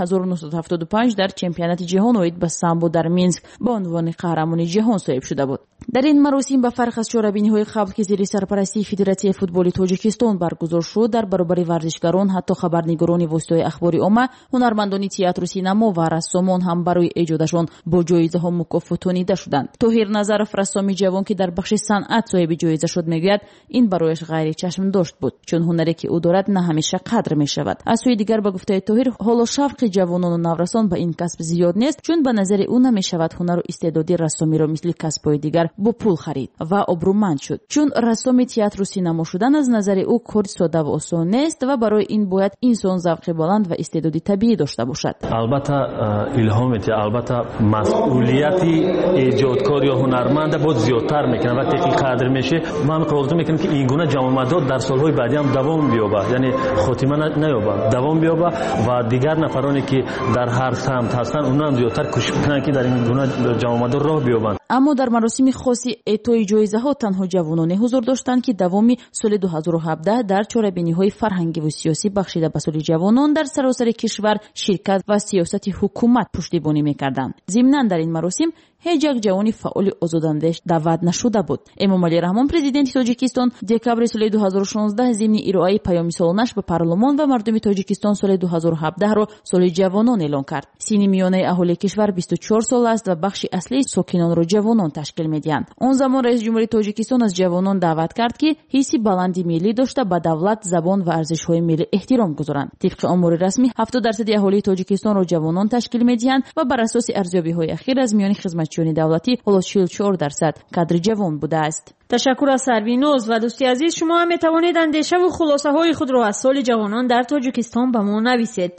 1975 در چمپیونات جهان اوید به سامبو در مینسک با عنوان قهرمان جهان صاحب شده بود. در این مراسم به فرق از چهاربینی‌های قبل که زیر سرپرستی فدراسیون فوتبال تاجیکستان برگزار شد، در برابر ورزشکاران حتی خبرنگاران واسطه اخباری عامه، هنرمندان تئاتر و سینما و رسامان هم برای ایجادشان با جایزه‌ها مکافات‌داده شدند. طاهر نظرف رسام جوان که در بخش صنعت صاحب جایزه شد میگوید این برایش غیر چشم داشت بود، چون هنری که او دارد نه همیشه قدر میشود. از سوی دیگر به گفته طاهر حالا شوق جوانان و نورسان به این کسب زیاد نیست، چون به نظر او نمیشود هنر و استعداد رسامی را مثل کسب‌های دیگر با پول خرید و ابرومند شد، چون رسام تئاتر و سینما شدن از نظر او کار ساده و آسان نیست و برای این باید انسان ذوق بلند و استعداد طبیعی داشته باشد. البته الهامت، البته مسئولیت ایجادکار یا هنرمند بود زیادتر میکنه. وقتی که قدر میشه ما قبول میکنیم که این گونه جامعه در سالهای بعدی هم دوام بیابه، یعنی خاتمه نیابه، دوام بیابه و دیگر نفرانی که در هر سمت هستن اونها هم زیادتر کوشش کنن که در این گونه جامعه راه بیابند. اما در مراسم درخواست اعطای جایزه‌ها تنها جوانان حضور داشتند که دوامی سال 2017 در چاره‌بینی‌های فرهنگی و سیاسی بخشیده به سال جوانان در سراسر کشور شرکت و سیاست حکومت پشتیبانی می‌کردند. ضمناً در این مراسم هیچ یک جوان فعال آزاداندیش دعوت نشده بود. امامعلی رحمان پرزیدنت تاجیکستان دکابر سال 2016 ضمن ارائه پیام سالانش به پارلمان و مردم تاجیکستان سال 2017 را سال جوانان اعلان کرد. سن میانه اهالی کشور 24 سال است و بخش اصلی ساکنان را جوانان تشکیل می‌دهند. آن زمان رئیس جمهوری تاجیکستان از جوانان دعوت کرد که حس بلندی ملی داشته به دولت، زبان و ارزش‌های ملی احترام گذارند. طبق آمار رسمی 70% اهالی تاجیکستان را جوانان تشکیل می‌دهند و بر اساس ارزیابی‌های اخیر از میان خدمتچیان دولتی حالا 44% کادر جوان بوده است. تشکر از سروینوز و دوستی عزیز. شما هم میتوانید اندیشه و خلاصه های خود را از سال جوانان در تاجیکستان به ما نویسید.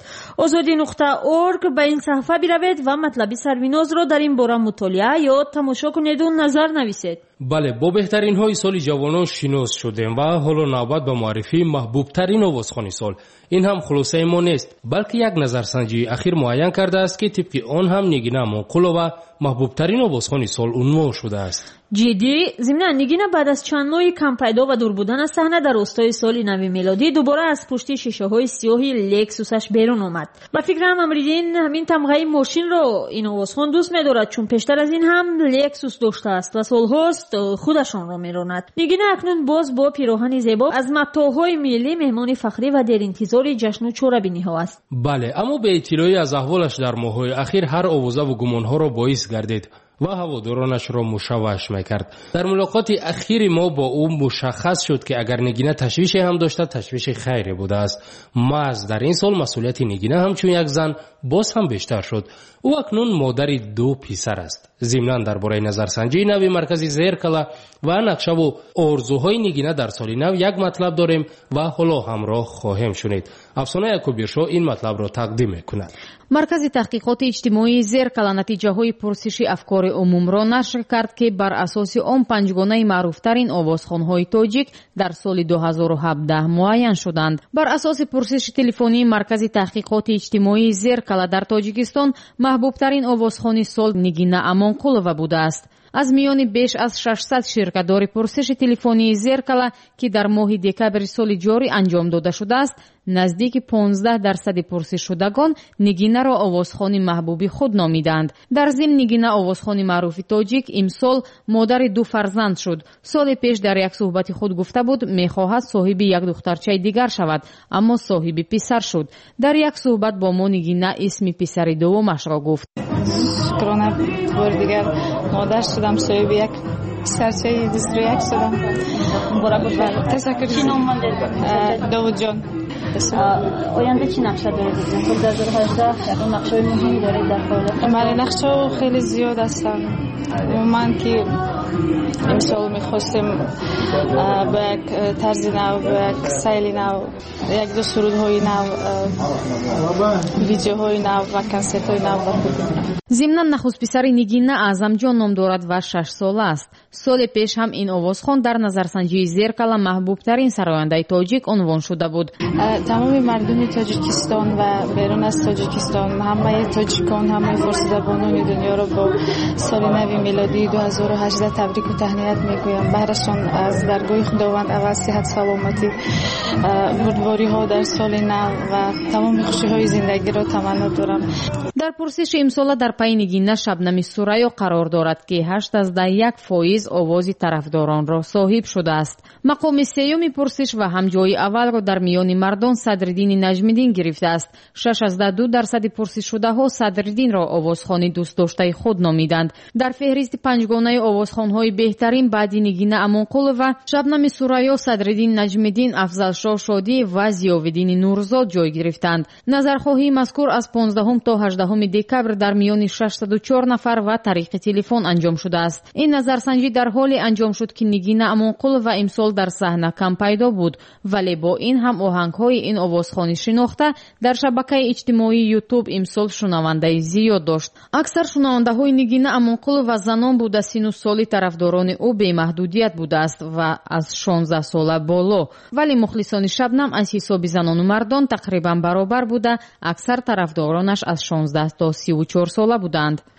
azadi.org به این صفحه بروید و مطلب سروینوز را در این باره مطالعه یا تماشا کنید و نظر نویسید. بله، با بهترین های سال جوانان شناس شدیم و حالا نوبت به معرفی محبوب ترین آوازخوانی سال. این هم خلاصه ما نیست، بلکه یک نظرسنجی اخیر معین کرده است که طبق آن هم نگینه منقول و محبوب ترین آوازخوانی سال عنوان شده است. جدی ضمن نگینه بعد از چند ماه کم پیدا و دور بودن از صحنه در راستای سال نو میلادی دوباره از پشت شیشه های سیاهی لکسوسش بیرون آمد. با فکرم امریدین همین تمغه ماشین رو این آوازخوان دوست می‌دارد، چون پیشتر از این هم لکسوس داشته است و سال‌هاست خودشان را می‌راند. نگینه اکنون باز با پیراهن زیبا از متاع‌های ملی مهمان فخری و در انتظار جشن و چوره‌بینی‌ها است. بله، اما به اطلاعی از احوالش در ماه‌های اخیر هر آوازه و گمان‌ها را باعث گردید و هوادارانش را مشوش میکرد. در ملاقات اخیر ما با او مشخص شد که اگر نگینه تشویشی هم داشته، تشویش خیری بوده است. محض در این سال مسئولیت نگینه همچون یک زن باز هم بیشتر شد. او اکنون مادر 2 پسر است. ضمناً درباره نظرسنجی نوی مرکزی زیرکلا و نقشه و آرزوهای نگینه در سال نو یک مطلب داریم و حالا همراه خواهیم شنید. افسانه یکوبیرشو این مطلب را تقدیم میکند. مرکز تحقیقات اجتماعی زیرکلا نتیجه‌های پرسش افکار عموم را نشر کرد که بر اساس آن 5 گونه معروف‌ترین آوازخوان‌های تاجیک در سال 2017 معین شدند. بر اساس پرسش تلفنی مرکز تحقیقات اجتماعی زیرکلا در تاجیکستان محبوب‌ترین آوازخوانی سال نگینه امانقولова بوده است. از میان بیش از 600 شرکت‌دار پرسش تلفنی زیرکلا که در ماه دکبر سال جاری انجام داده شده است، نزدیک 15% پرسش شدگان نگینه را آوازخوانی محبوبی خود نامیدند. در ضمن نگینه آوازخوانی معروف تاجیک امسال مادر 2 فرزند شد. سال پیش در یک صحبت خود گفته بود می‌خواهد صاحب یک دخترچه دیگر شود، اما صاحب پسر شد. در یک صحبت با ما نگینه اسم پسر دومش را گفت. شکرانه بار دیگر مادر شدم، صاحب یک پسرچه دستریک شدم. تشکر. چی نام دارید؟ داوود جان. آینده چی نقشه دارید؟ خب در 2018 نقشه مهمی دارید در فعالیت؟ من نقشه خیلی زیاد هستم. من که امسال میخواستیم به یک طرز نو، به یک سیل نو، یک دو سرودهای نو، ویدیوهای نو و کنسرتهای نو بکنیم. ضمناً نخست پسر نگینه اعظم جان نام دارد و 6 ساله است. سال پیش هم این آوازخوان در نظرسنجی زیرکلا محبوب ترین سراینده تاجیک عنوان شده بود. تمام مردم تاجیکستان و بیرون از تاجیکستان، همه تاجیکان، همه فارسی‌زبانان دنیا را با سال نو میلادی 2018 تبریک و تهنیت میگویم. برشان از درگاه خداوند اول صحت سلامتی، بردباری ها در سال نو و تمام خوشی های زندگی را تمنا دارم. در پرسش امسال در پای نگینه شبنم سوریا قرار دارد که 81% آواز طرفداران را صاحب شده است. مقام سیوم پرسش و هم جای اول را در میان مردان صدرالدین نجمیدین گرفته است. 62% پرسش شده ها صدرالدین را آوازخوانی دوست داشته خود نامیدند. در فهرست 5 گانه آوازخوان‌های بهترین بعد نگینه امانقولова شبنم سوریا، صدرالدین نجمیدین، افضل شادی و ضیاءالدین نورزاد جای گرفتند. نظرخواهی مذکور از 15 تا 18 دکبر در میان 604 نفر و طریق تلفن انجام شده است. این نظرسنجی در حالی انجام شد که نگینه امانقولova امسال در صحنه کم پیدا بود، ولی با این هم آهنگ‌های این آوازخوانی شناخته در شبکه اجتماعی یوتیوب امسال شنونده زیاد داشت. اکثر شنونده‌های نگینه امانقولova زنان بوده. سن و سال طرفداران او بی محدودیت بوده است و از 16 ساله بالا، ولی مخلصان شبنم از حساب زنان و مردان تقریبا برابر بوده. اکثر طرفدارانش از 16 تا 34 ساله بودند.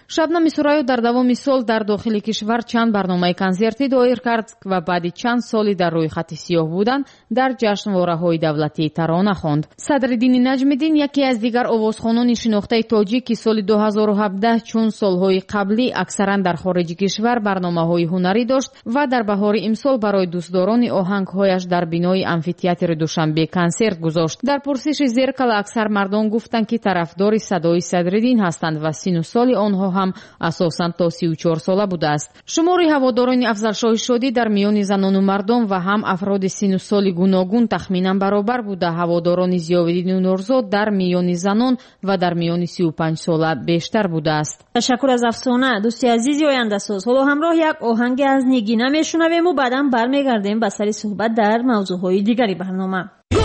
шабнами сураё дар давоми сол дар дохили кишвар чанд барномаи концертӣ доир кард ва баъди чанд соли дар рӯйхати сиёҳ будан дар ҷашнвораҳои давлатӣ тарона хонд. Садриддини Наҷмиддин яке аз дигар овозхонони шинохтаи тоҷик ки соли 2017 чун солҳои қаблӣ аксаран дар хориҷи кишвар барномаҳои ҳунарӣ дошт ва дар баҳори имсол барои дӯстдорони оҳангҳояш дар бинои амфитеатри Душанбе концерт гузошт. Дар пурсиши Зеркала аксар мардон гуфтанд ки тарафдори садои Садриддин ҳастанд ва сину соли онҳо ҳам асосан то 34 сола будааст. шумори ҳаводорони Афзалшоҳи Шодӣ дар миёни занону мардон ва ҳам афроди сину соли гуногун тахминан баробар буда. ҳаводорони Зиёвиддину Нурзод дар миёни занон ва дар миёни 35 сола бештар будааст. ташаккур аз афсона. дӯсти азизи ояндасоз, ҳоло ҳамроҳ як оҳанге аз Нигина мешунавему, баъдан бармегардем ба сари суҳбат дар мавзӯъҳои дигари барнома.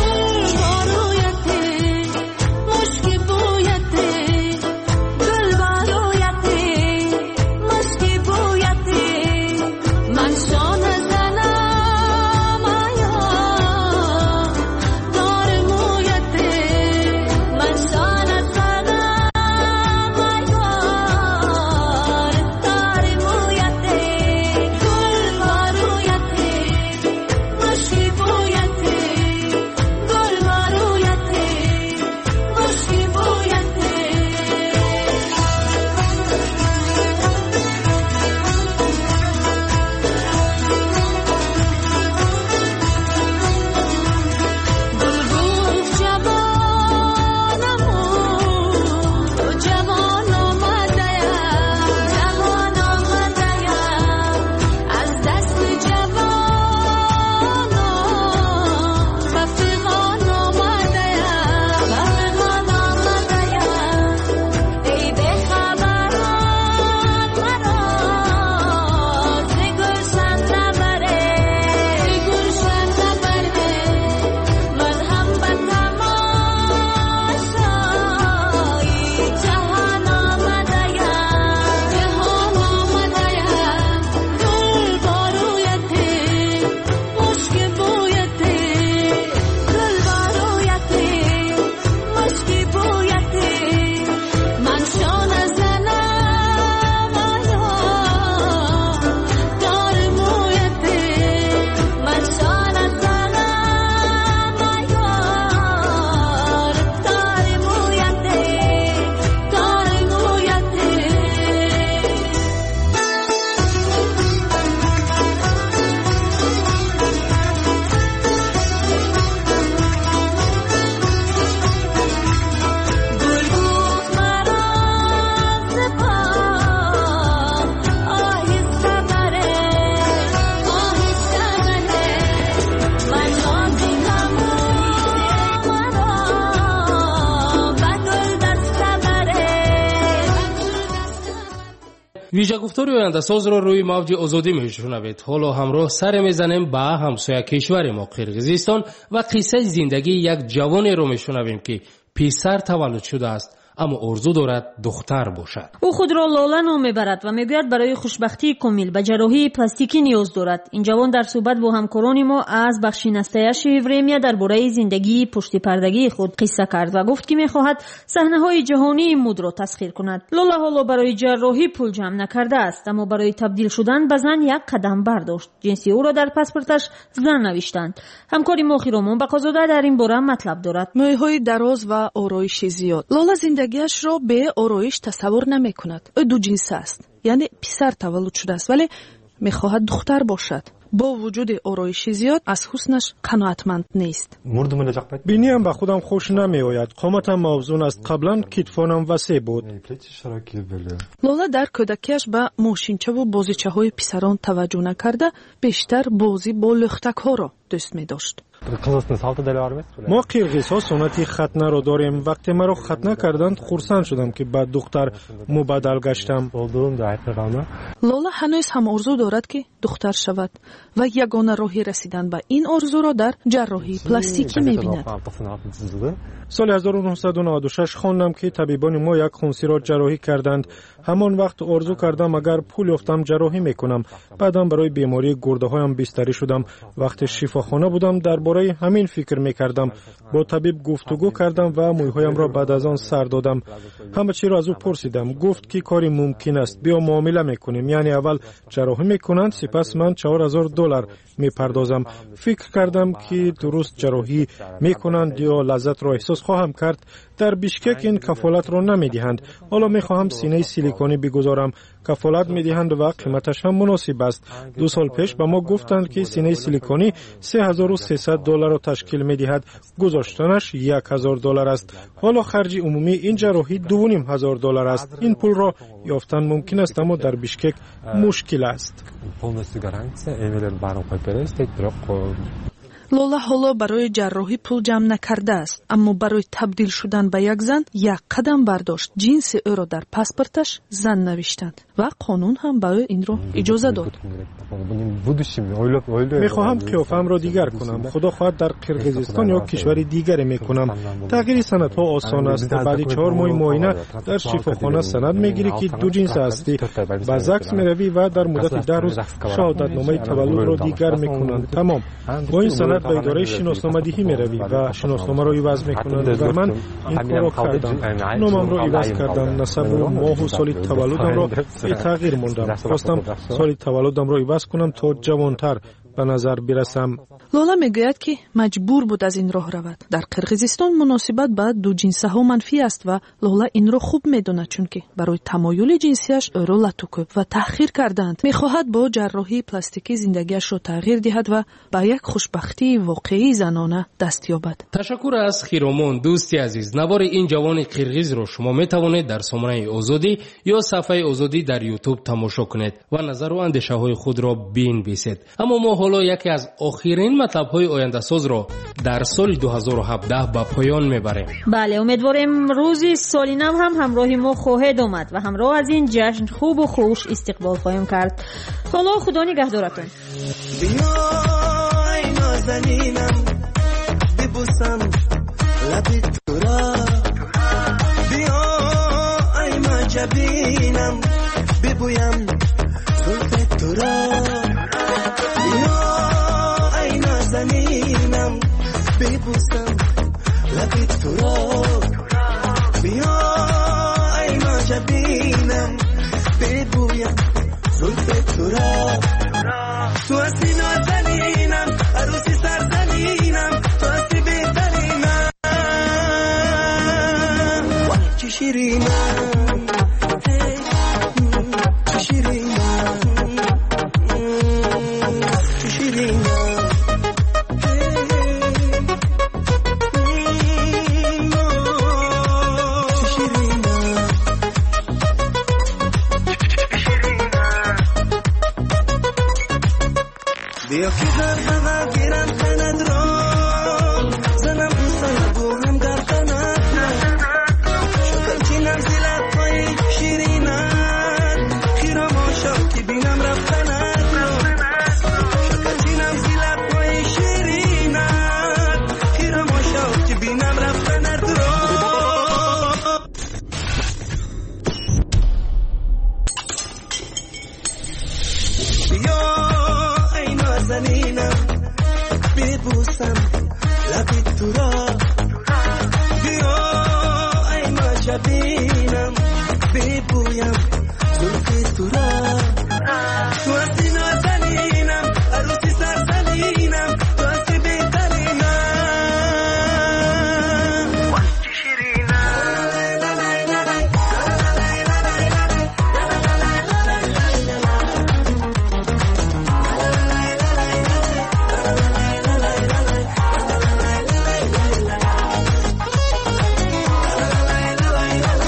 виҷагуфтори ояндасозро рӯи мавҷи озодӣ мешунавед. ҳоло ҳамроҳ саре мезанем ба ҳамсоя кишвари мо Қирғизистон ва қиссаи зиндагии як ҷавонеро мешунавем ки писар таваллуд шудааст, аммо орзу дорад духтар бошад. ӯ худро Лола ном мебарад ва мегӯяд барои хушбахтии комил ба ҷарроҳии пластикӣ ниёз дорад. ин ҷавон дар суҳбат бо ҳамкорони мо аз бахши Настаяши Евремия дар бораи зиндагии пуштипардагии худ қисса кард ва гуфт ки мехоҳад саҳнаҳои ҷаҳонии мудро тасхир кунад. Лола ҳоло барои ҷарроҳӣ пул ҷамъ накардааст, аммо барои табдил шудан ба зан як қадам бардошт. ҷинси ӯро дар паспорташ зан навиштанд. ҳамкори мо Хиромон Бақозода дар ин бора матлаб дорад. мӯйҳои дароз ва ороиши зиёд. Лола зиндагиашро бе ороиш тасаввур намекунад. ӯ дуҷинси аст, яъне писар таваллуд шудааст, вале мехоҳад духтар бошад. бо вуҷуди ороиши зиёд аз ҳуснаш қаноатманд нест. биниам ба худам хуш намеояд. қоматам мавзун аст. қаблан китфонам васеъ буд. лола дар кӯдакиаш ба мошинчаву бозичаҳои писарон таваҷҷӯҳ накарда, бештар бозӣ бо лӯхтакҳоро дӯст медошт. мо қирғизҳо суннати хатнаро дорем. вақте маро хатна карданд, хурсанд шудам ки ба духтар мубаддал гаштам. лола ҳанӯз ҳам орзу дорад ки духтар шавад ва ягона роҳи расидан ба ин орзуро дар ҷарроҳии пластикӣ мебинад. соли 1996 хондам ки табибони мо як хунсиро ҷарроҳӣ карданд. ҳамон вақт орзу кардам агар пул ёфтам ҷарроҳӣ мекунам. баъдан барои бемории гурдаҳоям бистарӣ шудам. вақте шифохона будам дар درباره همین فکر میکردم. با طبیب گفتگو کردم و مویهایم را بعد از آن سر دادم. همه چی را از او پرسیدم. گفت که کاری ممکن است، بیا معامله میکنیم. یعنی اول جراحی میکنند، سپس من $4000 میپردازم. فکر کردم که درست جراحی میکنند یا لذت را احساس خواهم کرد. در بیشکک این کفالت را نمیدهند. حالا میخواهم سینه سیلیکونی بگذارم. کفالت میدهند و قیمتش هم مناسب است. 2 سال پیش به ما گفتند که سینه سیلیکونی $3300 را تشکیل میدهد. گذاشتنش $1000 است. حالا خرج عمومی این جراحی $2500 است. این پول را یافتن ممکن است اما در بیشکک مشکل است. лола ҳоло барои ҷарроҳӣ пул ҷамъ накарда аст, аммо барои табдил шудан ба як зан як қадам бардошт. ҷинси ӯро дар паспорташ зан навиштанд ва қонун ҳам ба ӯ инро иҷоза дод. میخواهم قیافه‌ام را دیگر کنم. خدا خواهد در قرقیزستان یا کشور دیگری میکنم. تغییر سندها آسان است. بعد 4 ماه معاینه در شفاخانه سند میگیری که دو جنس هستی. با زکس میروی و در مدت 10 روز شهادتنامه تولد را دیگر میکنند. تمام. با این سند به اداره شناسنامه دهی میروی و شناسنامه را عوض میکنند. و من این کار را کردم. نامم را عوض کردم. نسب و ماه و سال تولدم را تغییر ماندم. خواستم سال تولدم را عوض کنم تا جوانتر به نظر برسم. лола мегӯяд ки маҷбур буд аз ин роҳ равад. дар қирғизистон муносибат ба ду ҷинсаҳо манфӣ аст ва лола инро хуб медонад, чунки барои тамоюли ҷинсияш ӯро латукӯб ва таҳқир кардаанд. мехоҳад бо ҷарроҳии пластикӣ зиндагиашро тағйир диҳад ва ба як хушбахтии воқеии занона даст ёбад. ташаккур аз хиромон. дӯсти азиз, навори ин ҷавони қирғизро шумо метавонед дар сомонаи озодӣ ё сафҳаи озодӣ дар ютуб тамошо кунед ва назару андешаҳои худро бинвисед. аммо мо ҳоло яке аз охирин матлабҳои ояндасозро дар соли 2017 ба поён мебарем. бале, умедворем рӯзи соли нав ҳам ҳамроҳи мо хоҳед омад ва ҳамроҳ аз ин ҷашн хубу хуш истиқбол хоҳем кард. ҳоло худо нигаҳдоратон. بیای نازنینم ببوسم لب تو را، بیای مجبینم ببویم زلف تو را، بیای نازنینم ببوسم لب تو را، بیای مجبینم ببویم زلف تو را. تو هستی نازنینم، عروسی سرزنینم، تو هستی بهترینم، چه شیرینم، چه شیرینم، چه شیرینم. بیا که در غم گیرم کند را زنم بوسن بو هم در قنات شکر چینم زیلت پای شیرینت خیرم آشاق که بینم رفتنت را شکر چینم زیلت پای شیرینت خیرم آشاق که بینم رفتنت را. بیا زنینم ببوسم لب تو را، بیا ای مجبینم ببویم زلف تو را. تو هستی نازنینم، عروسی سرزنینم، تو هستی بهترینم، چه شیرینم.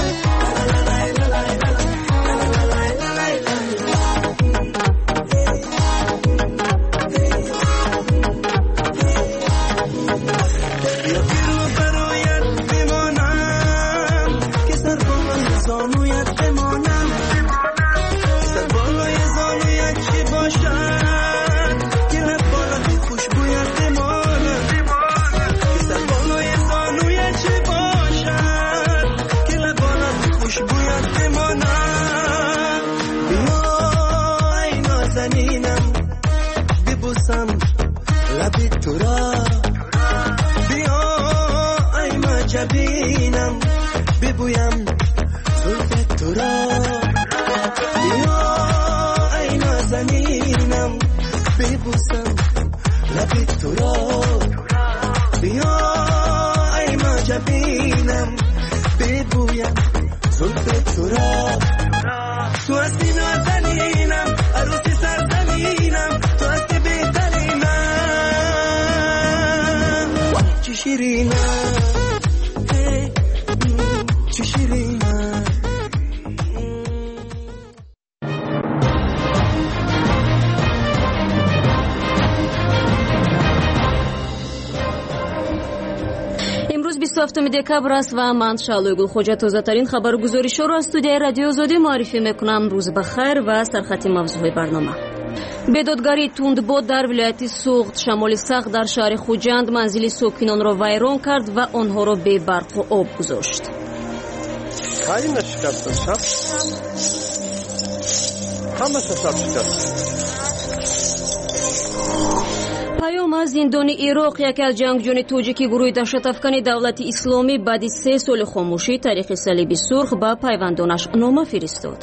شیرینه چه شیرینه. امروز 27 دکبر است و من شعله گلخوجه تازه‌ترین خبرگزاری‌ها را از استودیوی رادیو آزادی معرفی می‌کنم. روز بخیر و سرخط موضوعی برنامه. بدادگاری تندباد در ولایت سوخت شمال سخت در شهر خوجند منزل ساکنان را ویران کرد و آنها را بی برق و آب گذاشت. پیام از زندان عراق یکی از جنگجویان توجیکی گروه دهشت‌افکن دولت اسلامی بعد از 3 سال خاموشی طریق صلیب سرخ به پیوندانش نامه فرستاد.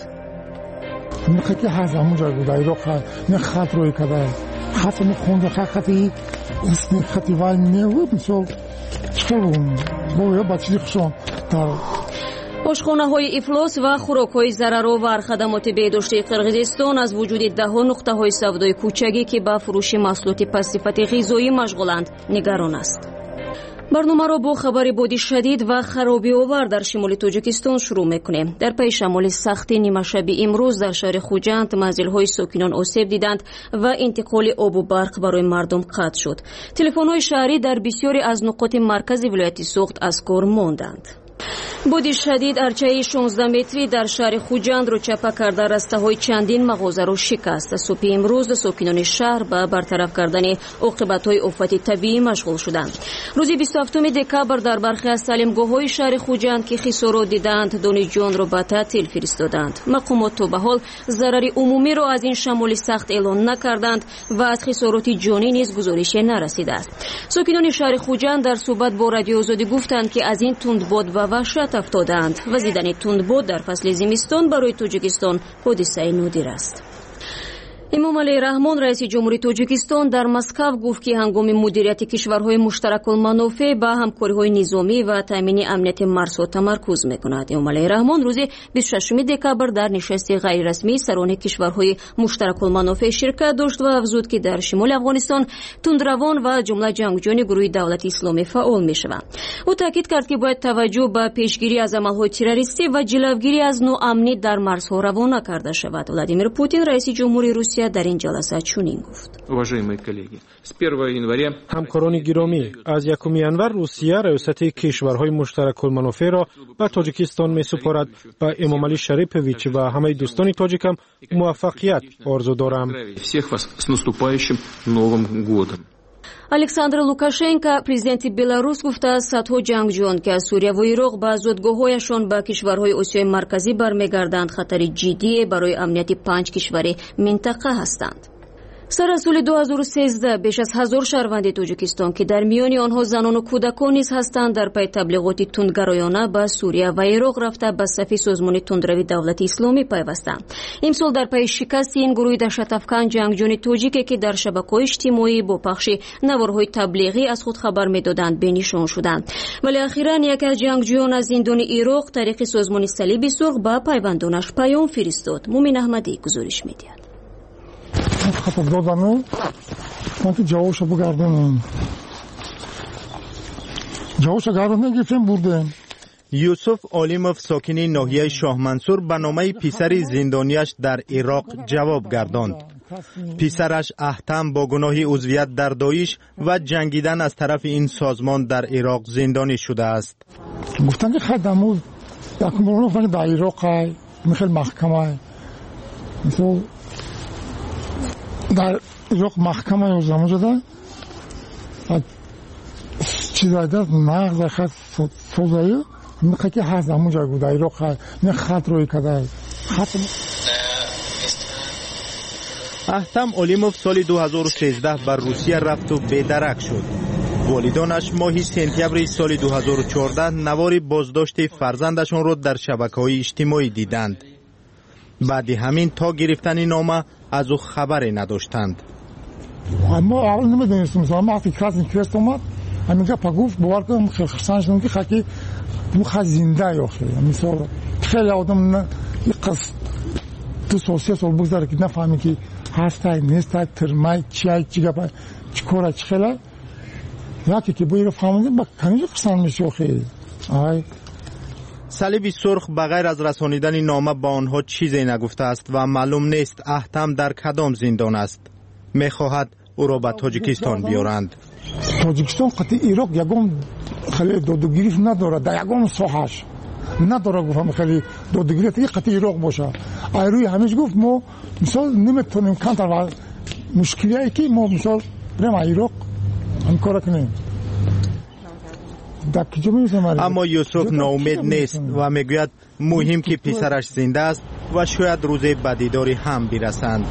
نخاطی هزمون جای بود عراق نه خط روی کده خط خونده خطی اسم خطی وای نیو مثل چون باید بچه خشون در آشخانه‌های افلاس و خوراک‌های ضررآور خدمات بهداشتی قرقیزستان از وجود 10 نقطه‌های سودای کوچکی که با فروش محصولات پس‌صفت غذایی مشغولند نگران است. برنامه را با خبر بادی شدید و خرابی آور در شمال تاجیکستان شروع میکنیم. در پی شمال سختی نیمه شب امروز در شهر خوجند منزل‌های ساکنان آسیب دیدند و انتقال آب و برق برای مردم قطع شد. تلفن‌های شهری در بسیاری از نقاط مرکز ولایت سوخت از کار ماندند. بادی شدید ارچه 16 متری در شهر خوجند رو چپه کرده رسته‌های چندین مغازه رو شکست. صبح امروز ساکنان شهر به برطرف کردن عاقبت‌های آفت طبیعی مشغول شدند. روز 27 دکبر در برخی از تعلیمگاه‌های شهر خوجند که خسارات دیدند دانشجویان را به تعطیل فرستادند. مقامات تا به حال ضرر عمومی را از این شمال سخت اعلان نکردند و از خسارات جانی نیز گزارش نرسیده است. ساکنان شهر خوجند در صحبت با رادیو آزادی گفتند که از این تندباد و وحشت افتادند. وزیدن تندباد در فصل زمستان برای تاجیکستان حادثه نادر است. امامعلی رحمان رئیس جمهوری تاجیکستان در مسکو گفت که هنگام مدیریت کشورهای مشترک المنافع به همکاری‌های نظامی و تامین امنیت مرزها تمرکز می‌کند. امامعلی رحمان روز 26 دکبر در نشست غیر رسمی سران کشورهای مشترک المنافع شرکت داشت و افزود که در شمال افغانستان تندروان و جمله جنگجویان گروه دولت اسلامی فعال می‌شوند. او تاکید کرد که باید توجه به پیشگیری از عمل‌های تروریستی و جلوگیری از ناامنی در مرزها روانه کرده شود. ولادیمیر پوتین رئیس جمهوری روسیه در این جلسه چنین گفت: همکاران گرامی، از 1 ینور روسیه ریاست کشورهای مشترک المنافع را به تاجیکستان می‌سپارد. به امامعلی شریپویچ و همه دوستان تاجیکم موفقیت آرزو دارم. الکساندر لوکاشنکو پرزیدنت بلاروس گفته است صدها جنگجویان که از سوریه و عراق به زادگاه‌هایشان به کشورهای آسیای مرکزی برمیگردند خطر جدی برای امنیت 5 کشور منطقه هستند. سر از سال 2013 بیش از 1000 شهروند تاجیکستان که در میان آنها زنان و کودکان نیز هستند در پی تبلیغات تندگرایانه به سوریه و عراق رفته به صف سازمان تندروی دولت اسلامی پیوستند. امسال در پی شکست این گروه دهشت‌افکن جنگجویان تاجیکی که در شبکه‌های اجتماعی با پخش نوارهای تبلیغی از خود خبر می‌دادند بنشان شدند. ولی اخیراً یکی از جنگجویان از زندان عراق طریق سازمان صلیب سرخ به پیوندانش پیام فرستاد. مومن احمدی گزارش می‌دهد. خطاب دادن من که جوابشو بگردم جوابشو گردم نگفتم بردم. یوسف آلیموف ساکن ناحیه شاه منصور به نامه پسر زندانیش در عراق جواب گرداند. پسرش احتم با گناه عضویت در داعش و جنگیدن از طرف این سازمان در عراق زندانی شده است. گفتن که خدمات یکمون گفتن در عراق میخواد محکمه مثل در عراق محکمه یوزنامه شده چیز داده نقض خط سوزایی میخواد که هست همون جای بود در عراق نه خط روی کده خط. احتم آلیموف سال 2013 بر روسیه رفت و بیدرک شد. والدانش ماه سپتامبر سال 2014 نوار بازداشت فرزندشان را در شبکه‌های اجتماعی دیدند. بعد همین تا گرفتن نامه از او خبری نداشتند. ما اول نمیدونستیم مثلا وقتی که از این کلاس اومد همین که گفت باور کنم خیلی خرسانش که خاکی تو خزینده یا خیلی مثلا خیلی آدم قصد تو سوسیه سال بگذاره که نفهمی که هست نیست ترمای چی گپه چی کاره چی خیلی یکی که بوی رو فهمیدیم با کنیز قسم میشه خیلی صلیب سرخ بغیر از رسانیدن نامه با آنها چیزی نگفته است و معلوم نیست احتم در کدام زندان است. میخواهد او را به تاجیکستان بیارند. تاجیکستان قطعی ایراق یکم خیلی دادگیریش نداره، در یکم ساحش نداره. گفتم خیلی دادگیری دیگه قطعی ایراق باشه. ایروی همیشه گفت ما مثال نمیتونیم کنتر و مشکلی که ما مثال بریم ایراق این کار کنیم. اما یوسف ناامید نیست و میگوید مهم که پسرش زنده است و شاید روزی به دیداری هم برسند.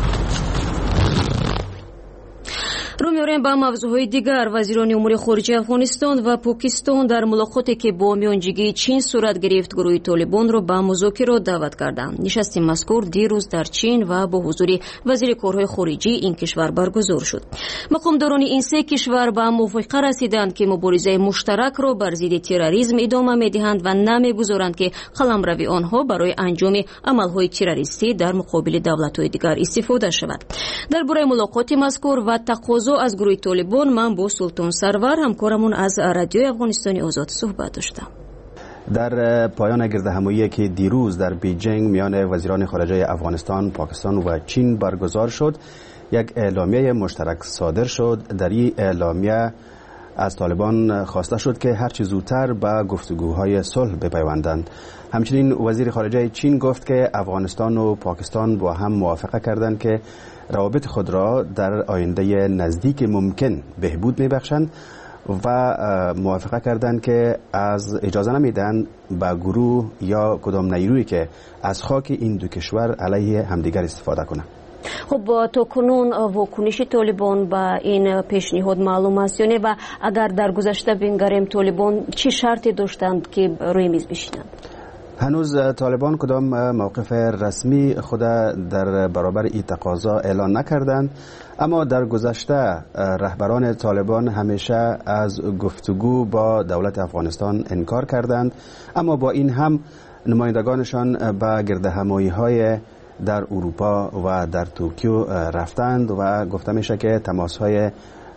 رو می‌آوریم با موضوعهای دیگر. وزیران امور خارجه افغانستان و پاکستان در ملاقاتی که با میانجیگی چین صورت گرفت گروه طالبان را به مذاکره دعوت کردند. نشست مذکور دیروز در چین و با حضور وزیر کارهای خارجه این کشور برگزار شد. مقامداران این سه کشور به موافقه رسیدند که مبارزه مشترک را بر ضد تروریسم ادامه می‌دهند و نمی‌گذارند که قلمروی آنها برای انجام عمل‌های تروریستی در مقابل دولت‌های دیگر استفاده شود. درباره ملاقات مذکور و تقاضا از گروه طالبان من با سلطان سرور همکارمون از رادیوی افغانستان آزاد صحبت داشتم. در پایان گردهمایی که دیروز در بیجینگ میان وزیران خارجه افغانستان، پاکستان و چین برگزار شد، یک اعلامیه مشترک صادر شد. در این اعلامیه از طالبان خواسته شد که هرچی زودتر به گفتگوهای صلح بپیوندند. همچنین وزیر خارجه چین گفت که افغانستان و پاکستان با هم موافقه کردند که روابط خود را در آینده نزدیک ممکن بهبود میبخشند و موافقه کردند که از اجازه نمیدن به گروه یا کدام نیرویی که از خاک این دو کشور علیه همدیگر استفاده کنند. خب تا کنون واکنش طالبان به این پیشنهاد معلوم است یا و اگر در گذشته بنگریم طالبان چه شرطی داشتند که روی میز بشینند؟ هنوز طالبان کدام موقف رسمی خود در برابر این تقاضا اعلان نکردند، اما در گذشته رهبران طالبان همیشه از گفتگو با دولت افغانستان انکار کردند، اما با این هم نمایندگانشان به گردهمایی‌های در اروپا و در توکیو رفتند و گفته میشه که تماس‌های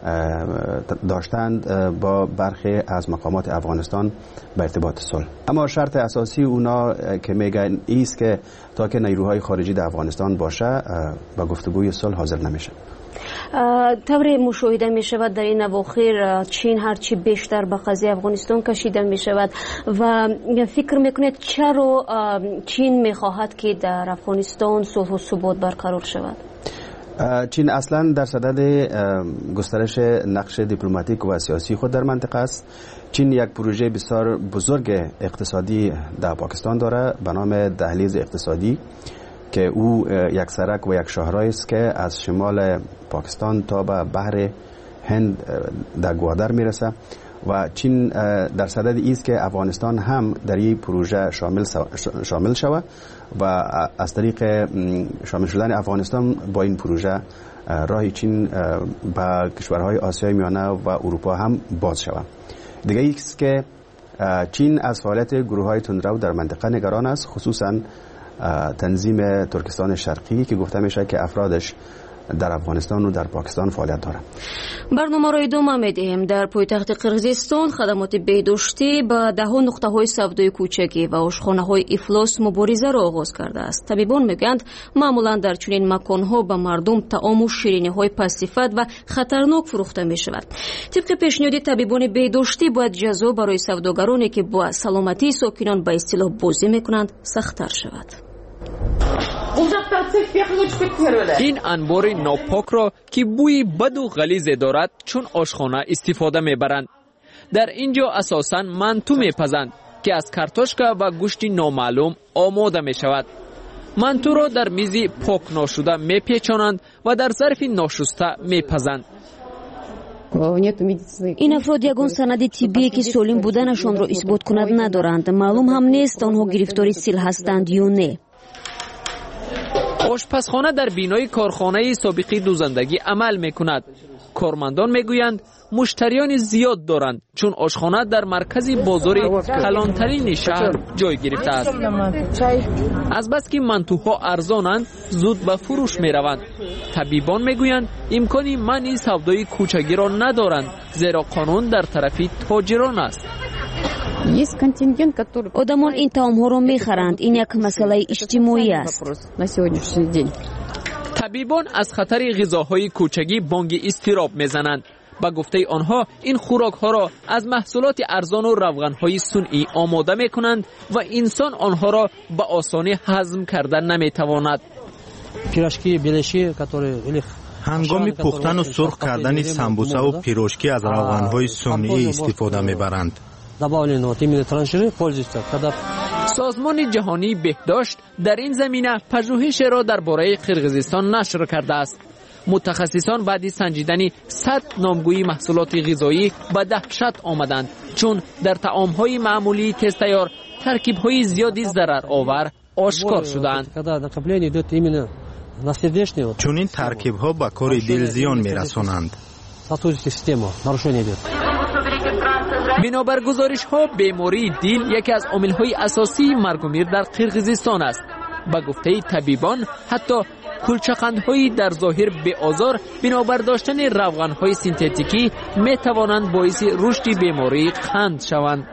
داشتند با برخی از مقامات افغانستان به ارتباط صلح. اما شرط اساسی اونا که میگن ایست که تا که نیروهای خارجی در افغانستان باشه با گفتگوی صلح حاضر نمیشه. طوری مشاهده می شود در این اواخر چین هرچی بیشتر به قضیه افغانستان کشیده می شود و فکر میکنید چرا چین میخواهد که در افغانستان صلح و ثبات برقرار شود؟ چین اصلا در صدد گسترش نقش دیپلماتیک و سیاسی خود در منطقه است. چین یک پروژه بسیار بزرگ اقتصادی در پاکستان داره به نام دهلیز اقتصادی که او یک سرک و یک شاهراه است که از شمال پاکستان تا به بحر هند در گوادر میرسه و چین در صدد است که افغانستان هم در این پروژه شامل شود و از طریق شامل شدن افغانستان با این پروژه راه چین به کشورهای آسیای میانه و اروپا هم باز شود. دیگه است که چین از فعالیت گروه‌های تندرو در منطقه نگران است، خصوصا تنظیم ترکستان شرقی که گفته میشه که افرادش در افغانستان و در پاکستان فعالیت داره. برنامه را ادامه میدهیم. در پایتخت قرقیزستان خدمات بهداشتی با 10 نقطه‌های سودای کوچکی و آشخانه‌های افلاس مبارزه را آغاز کرده است. طبیبان میگویند معمولا در چنین مکان‌ها به مردم طعام و شیرینی‌های پس‌صفت و خطرناک فروخته می‌شود. طبق پیشنهاد طبیبان بهداشتی باید جزا برای سوداگرانی که با سلامتی ساکنان به اصطلاح بازی می‌کنند سخت‌تر شود. این انبار ناپاک را که بوی بد و غلیظ دارد چون آشخانه استفاده میبرند. در اینجا اساساً منتو میپزند که از کارتوشکا و گوشت نامعلوم آماده میشود. منتو را در میزی پاک ناشده میپیچانند و در ظرف ناشسته میپزند. این افراد یگان سند طبی که سالم بودنشان را اثبات کند ندارند. معلوم هم نیست آنها گرفتار سیل هستند یا نه. آشپزخانه در بینای کارخانه سابقی دوزندگی عمل میکند. کارمندان میگویند مشتریان زیاد دارند چون آشخانه در مرکز بازار کلانترین شهر جای گرفته است. از بس که منتوها ارزانند زود به فروش می روند. طبیبان میگویند امکانی منع سودای کوچگی را ندارند زیرا قانون در طرف تاجران است. آدمان این طعام ها را میخرند. این یک مسئله اجتماعی است. طبیبان از خطر غذاهای کوچگی بانگ اضطراب میزنند. با گفته آنها این خوراک ها را از محصولات ارزان و روغن های صنعی آماده می کنند و انسان آنها را به آسانی هضم کردن نمی تواند. هنگام پختن و سرخ کردن سمبوسه و پیروشکی از روغن های صنعی استفاده می برند. سازمان جهانی بهداشت در این زمینه پژوهش را درباره قرقیزستان نشر کرده است. متخصصان بعد از سنجیدن 100 نامگویی محصولات غذایی به دهشت آمدند چون در طعام‌های معمولی تیز تیار ترکیب‌های زیادی ضرر آور آشکار شدند. چون این ترکیب‌ها به کار دل زیان می‌رسانند. بنابر گزارش‌ها بیماری دل یکی از عامل‌های اساسی مرگ و میر در قرقیزستان است. با گفته طبیبان حتی کلچقندهایی در ظاهر به آزار بنابر داشتن روغنهای سینتتیکی می توانند باعث رشد بیماری قند شوند.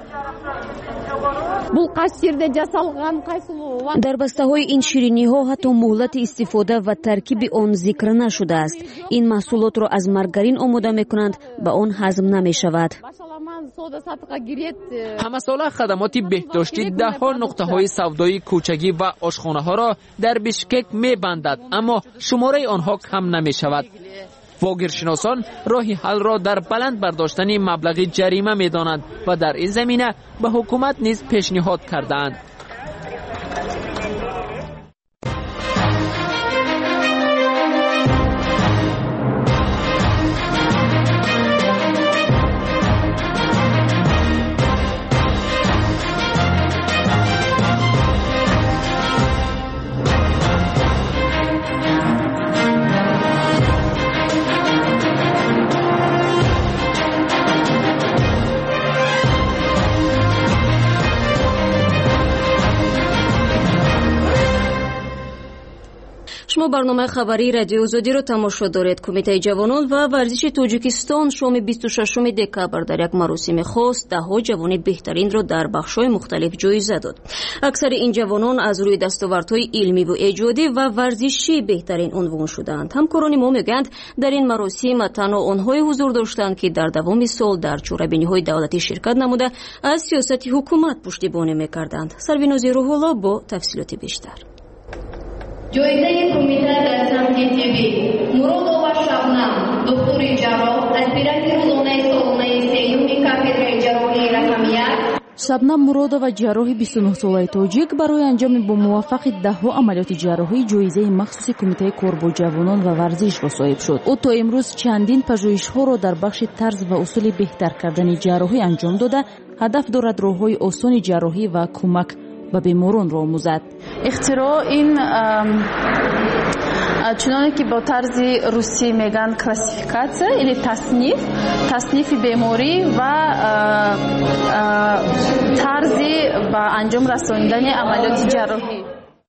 در بسته های این شیرینی ها حتی مهلت استفاده و ترکیب آن ذکر نشده است. این محصولات را از مارگارین آماده می کنند و آن هضم نمی شود. همه ساله خدمات بهداشتی ده ها نقطه های سودای کوچگی و آشخانه ها را در بشکک می بندد اما شماره آنها کم نمی شود. واگیرشناسان راهی حل را در بلند برداشتن مبلغ جریمه می دانند و در این زمینه به حکومت نیز پیشنهاد کردند. شما برنامه خبری رادیو آزادی را تماشا دارید. کمیته جوانان و ورزش تاجیکستان شام 26 دکامبر در یک مراسم خاص 10 جوان بهترین را در بخش‌های مختلف جایزه داد. اکثر این جوانان از روی دستاوردهای علمی و ایجادی و ورزشی بهترین عنوان شدند. همکاران ما میگویند در این مراسم تنها آنهای حضور داشتند که در دوام سال در چاره‌بینی‌های دولتی شرکت نموده از سیاست حکومت پشتیبانی می‌کردند. سرویناز روح‌الله با تفصیلات بیشتر. جایزه کمیته در سمت تیوی مرودова شبنم دکتر جراح اسپیرانت روزانه سالانه سیومی کافدرای جراحی رقم 1 شبنم مرودова جراح 29 ساله تاجیک برای انجام با موفقیت 10 عملیات جراحی جایزه مخصوص کمیته کار با جوانان و ورزش را صاحب شد. او تا امروز چندین پژوهش‌ها را در بخش طرز و اصول بهتر کردن جراحی انجام داده، هدف دارد راه‌های آسان جراحی و کمک به بیماران را آموزد. اختراع این چنانه که با طرز روسی میگن کلاسیفیکاسیون یعنی تصنیف بیماری و طرز با انجام رساندن عملیات جراحی.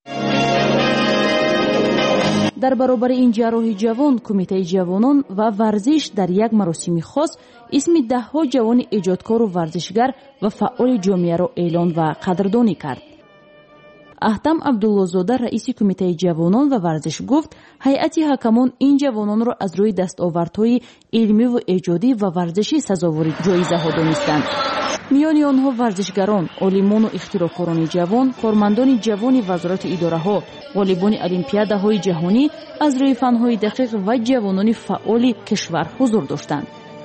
در برابر این جراحی جوان کمیته جوانان و ورزش در یک مراسم خاص اسم 10 جوان ایجادکار و ورزشگر و فعال جامعه را اعلان و قدردانی کرد. احتم عبدالله‌زاده رئیس کمیته جوانان و ورزش گفت هیئت حکمان این جوانان را از روی دستاوردهای علمی و ایجادی و ورزشی سزاوار جایزه ها دانستند. میان آنها ورزشگران، عالمان و اختراعکاران جوان، کارمندان جوان وزارت اداره ها، غالبان المپیادهای جهانی از روی فنهای دقیق و جوانان فعال کشور حضور داشتند.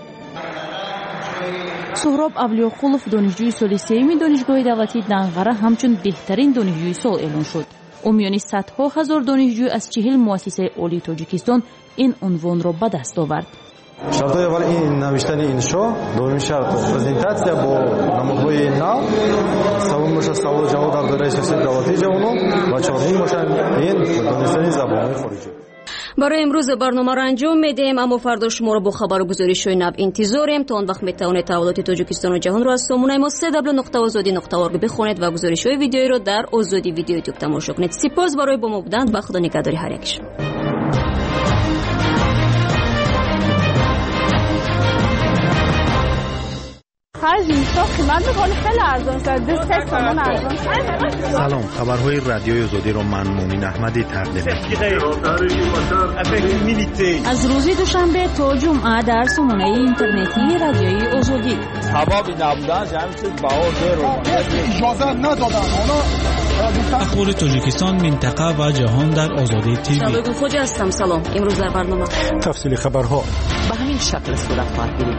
سهراب اولیاقولов دانشجوی سال سوم دانشگاه دولتی دنقره همچون بهترین دانشجوی سال اعلان شد. او میان صدها هزار دانشجو از 40 مؤسسه عالی تاجیکستان این عنوان را به دست آورد. шартҳои аввал ин навиштани иншо, дуввумин шарт презентатсия бо намудҳои нав, савум боша саволу ҷавоб дар доираи сиёсати давлатии ҷавонон ва чорумин боша ин донистани забонҳои хориҷӣ. برای امروز برنامه را انجام میدیم، اما فردا شما را با خبر و گزارش‌های نو انتظاریم. تا آن وقت میتوانید تحولات تاجیکستان و جهان را از سامانه ما www.azadi.org بخوانید و گزارش‌های ویدیویی را در آزادی ویدیو یوتیوب تماشا کنید. سپاس برای با ما بودن و خدا نگهداری هر یکشان. سلام، خبرهای رادیوی آزادی را من مومن احمدی تقدیم می‌کنم. از روز دوشنبه تا جمعه در سامانه اینترنتی رادیوی آزادی. سبب نبودن همین چیز بهار رو اجازه ندادن. اخبار تاجیکستان، منطقه و جهان در آزادی تیوی. سلام خوجا هستم. سلام. امروز در برنامه تفصیل خبرها به همین شکل صورت خواهد گرفت.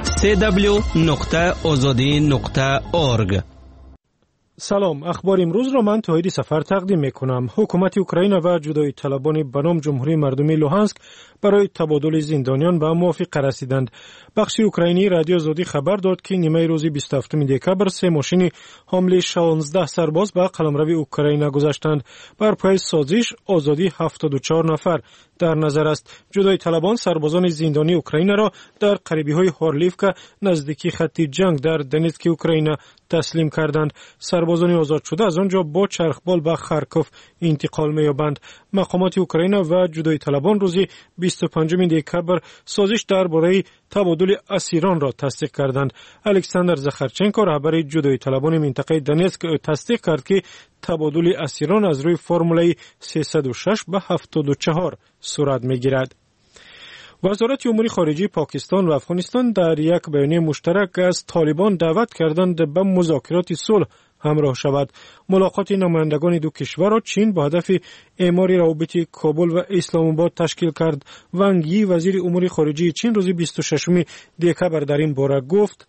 www.azadi.org. سلام، اخبار امروز را من توحید سفر تقدیم میکنم. حکومت اوکراین و جدایی طلبان به نام جمهوری مردمی لوهانسک برای تبادل زندانیان به موافقه رسیدند. بخش اوکراینی رادیو آزادی خبر داد که نیمه روز 27 دکبر 3 ماشین حامل 16 سرباز به قلمرو اوکراین گذاشتند. بر پایه سازش آزادی 74 نفر در نظر است. جدایی طلبان سربازان زندانی اوکراین را در قریبی‌های هورلیفکا نزدیکی خط جنگ در دنیتسک اوکراین تسلیم کردند. سربازان آزاد شده از آنجا با چرخبال به خارکوف انتقال می‌یابند. مقامات اوکراین و جدایی طلبان روز 25 دکبر سازش درباره تبادل اسیران را تصدیق کردند. الکساندر زخارچنکو رهبر جدایی طلبان منطقه دنیتسک تصدیق کرد که تبادل اسیران از روی فرمول 306 به 74 صورت می‌گیرد. وزارت امور خارجه پاکستان و افغانستان در یک بیانیه مشترک از طالبان دعوت کردند به مذاکرات صلح همراه شود. ملاقات نمایندگان دو کشور را چین با هدف اعمار روابط کابل و اسلام آباد تشکیل کرد. وانگ یی وزیر امور خارجه چین روز 26 دکبر در این باره گفت: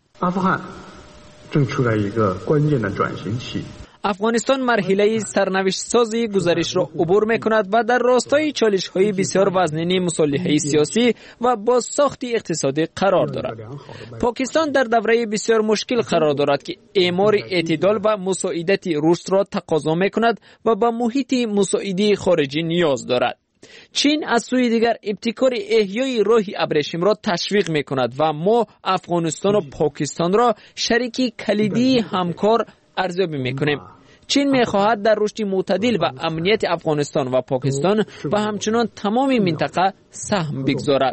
افغانستان مرحله سرنوشت سازی گزارش را عبور می‌کند و در راستای چالش‌های بسیار وزنین مصالحه سیاسی و بازساخت اقتصادی قرار دارد. پاکستان در دوره بسیار مشکل قرار دارد که اعمار اعتدال و مساعدت رشد را تقاضا می‌کند و به محیط مساعده خارجی نیاز دارد. چین از سوی دیگر ابتکار احیای راه ابریشم را تشویق می‌کند و ما افغانستان و پاکستان را شریک کلیدی همکار ارزیابی می‌کنیم. چین می‌خواهد در رشد معتدل و امنیت افغانستان و پاکستان و همچنان تمام منطقه سهم بگذارد.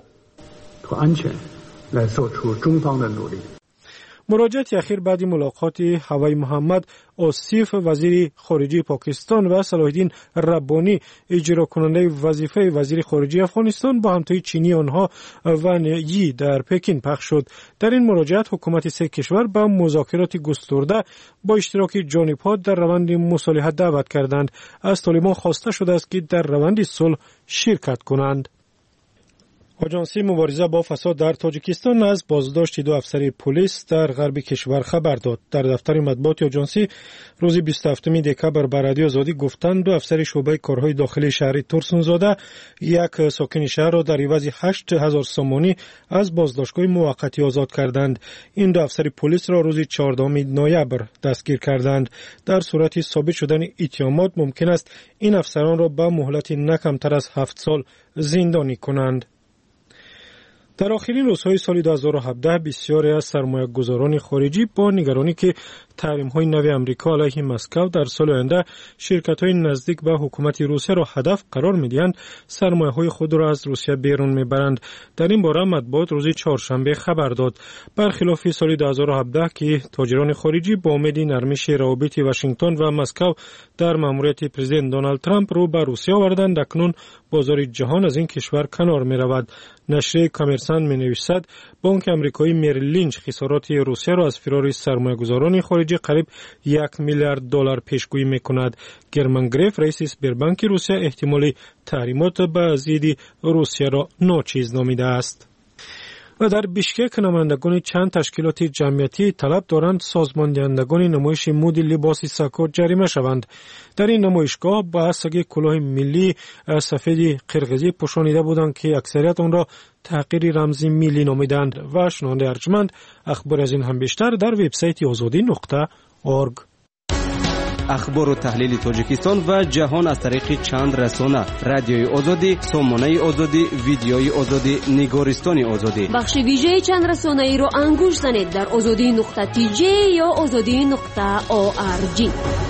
مراجعت اخیر بعد ملاقات هوای محمد آصف وزیر خارجه پاکستان و صلاح الدین ربانی اجرا کننده وظیفه وزیر خارجه افغانستان با همتای چینی آنها وان یی در پکین پخش شد. در این مراجعت حکومت سه کشور به مذاکرات گسترده با اشتراک جانب‌ها در روند مصالحت دعوت کردند. از طالبان خواسته شده است که در روند صلح شرکت کنند. آژانس مبارزه با فساد در تاجیکستان از بازداشت 2 افسر پلیس در غرب کشور خبر داد. در دفتر مطبوعات آژانس روز 27 دکبر به رادیو آزادی گفتند 2 افسر شعبه کارهای داخلی شهر تورسونزاده یک ساکن شهر را در عوض 8000 سومانی از بازداشتگاه موقتی آزاد کردند. این 2 افسر پلیس را روز 14 نوامبر دستگیر کردند. در صورت ثابت شدن اتهامات ممکن است این افسران را به مهلت نه کمتر از 7 سال زندانی کنند. در آخرین روزهای سال 2017 بسیاری از سرمایه‌گذاران خارجی با نگرانی که تحریم‌های نو آمریکا علیه مسکو در سال آینده شرکت‌های نزدیک به حکومت روسیه را هدف قرار می‌دهند، سرمایه‌های خود را از روسیه بیرون می‌برند. در این باره مطبوعات روز چهارشنبه خبر داد. برخلاف سال 2017 که تاجران خارجی با امید نرمش روابط واشنگتن و مسکو در مأموریت پرزیدنت دونالد ترامپ رو به روسیه آوردند، اکنون بازار جهان از این کشور کنار می‌رود. نشریه کامرسانت می‌نویسد بانک آمریکایی مریل لینچ خسارات روسیه را از فرار سرمایه‌گذاران خارجی قریب 1 میلیارد دلار پیشگویی می‌کند. گرمان گریف رئیس اسبربانک روسیه احتمال تحریمات به ضد روسیه را ناچیز نامیده است. و در بیشکک نمایندگان چند تشکیلات جمعیتی طلب دارند سازمان دهندگان نمایش مد لباس سکو جریمه شوند. در این نمایشگاه با سگ کلاه ملی سفید قرقیزی پوشانیده بودند که اکثریت آن را تحقیر رمزی ملی نامیدند. و شنونده ارجمند اخبار از این هم بیشتر در وبسایت azadi.org. اخبار و تحلیل تاجیکستان و جهان از طریق چند رسانه: رادیوی آزادی، سامانه آزادی، ویدیوی آزادی، نگارستان آزادی. بخش ویژه چند رسانه ای رو انگوش زنید در azadi.tj یا azadi.org.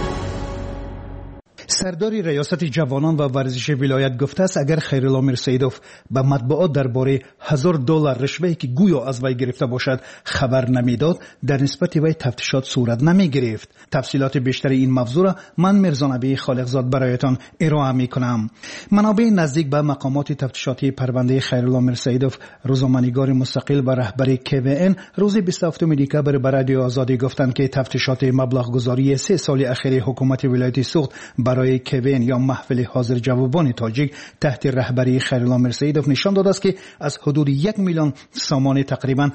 سردار ریاست جوانان و ورزش ولایت گفته است اگر خیرالله میرسیدوف به مطبوعات درباره $1000 رشوه‌ای که گویا از وی گرفته باشد خبر نمیداد، در نسبت وی تفتیشات صورت نمی گرفت. تفصیلات بیشتر این موضوع را من میرزا نبی خالقزاد برایتان ارائه می کنم. منابع نزدیک به مقامات تفتیشاتی پرونده خیرالله میرسیدوف، روزنامه‌نگار مستقل و رهبر KVN روز 27 دکمبر به رادیو آزادی گفتند که تفتیشات مبلغ گذاری 3 سال اخیر حکومت ولایت سوخت برای کوین یا محفل حاضر جوابان تاجیک تحت رهبری خیرالله میرسیدوف نشان داده است که از حدود 1 میلیون سامان تقریبا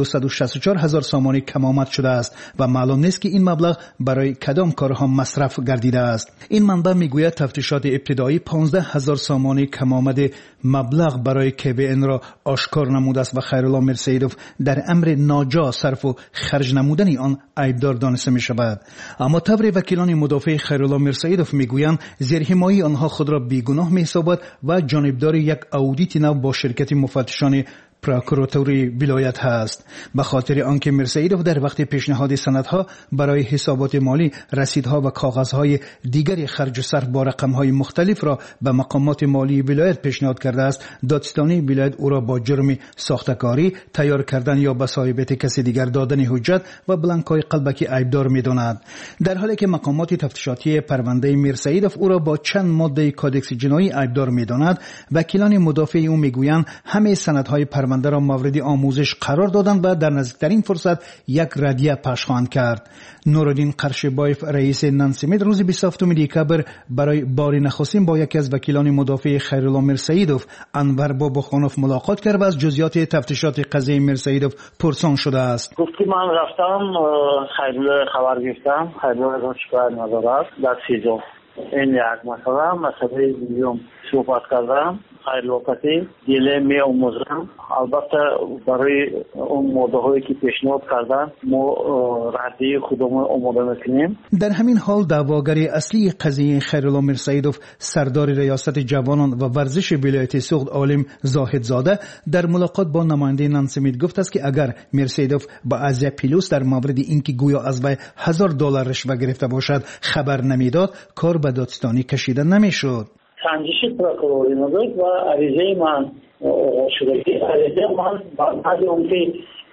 264,000 سامان کم آمد شده است و معلوم نیست که این مبلغ برای کدام کارها مصرف گردیده است. این منبع میگوید تفتیشات ابتدایی 15,000 سامان کم آمده مبلغ برای کوین را آشکار نموده است و خیرالله میرسیدوف در امر ناجا صرف و خرج نمودن آن عیبدار دانسته می شود. اما طبر وکیلان مدافع خیرالله میرسیدوف میگویند زیرحمایی آنها خود را بیگناه می‌حسابد و جانبدار یک اودیت نو با شرکت مفتشان پروکوراتوری ولایت هست. به خاطر آنکه میرسیدوف در وقت پیشنهاد سندها برای حسابات مالی رسیدها و کاغذهای دیگر خرج و صرف با رقمهای مختلف را به مقامات مالی ولایت پیشنهاد کرده است، دادستانی ولایت او را با جرم ساختکاری، تیار کردن یا به صاحبیت کسی دیگر دادن حجت و بلانکای قلبکی عیبدار می‌داند. در حالی که مقامات تفتیشاتی پرونده میرسیدوف او را با چند ماده کادکس جنایی عیبدار می‌دانند، وکیلان مدافع او میگویند همه سندهای پرونده را مورد آموزش قرار دادند و در نزدیکترین فرصت یک ردیه پخش خواهند کرد. نورالدین قرشبایف رئیس نانسیمید روز 27 دکمبر برای بار نخستین با یکی از وکیلان مدافع خیرالله میرسیدوف انور باباخانوف ملاقات کرد و از جزئیات تفتیشات قضیه میرسیدوف پرسان شده است. گفت که من رفتم خیرالله خبر گرفتم، خیرالله را شکایت ندارد در سیزو. این یک مسئله دیگه صحبت کردم. خیرالله دیله می آموزم. البته برای اون ماده‌هایی که پیشنهاد کردن ما ردی خودمون آماده میکنیم. در همین حال دعواگر اصلی قضیه خیرالله میرسیدوف سردار ریاست جوانان و ورزش ولایت سوخت عالم زاهدزاده در ملاقات با نماینده نانسیمید گفت است که اگر میرسیدوف با ازیا پیلوس در مورد اینکه گویا از وی $1000 رشوه گرفته باشد خبر نمیداد، کار به دادستانی کشیده نمیشد. سنجش پروکوروری نبود و عریضه من شده. عریضه من بعد اون که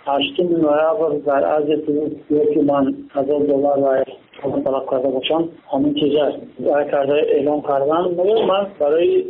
8 نوامبر در از که من $1000 را طلب کرده باشم همین چیزا کرده اعلام کردن. من برای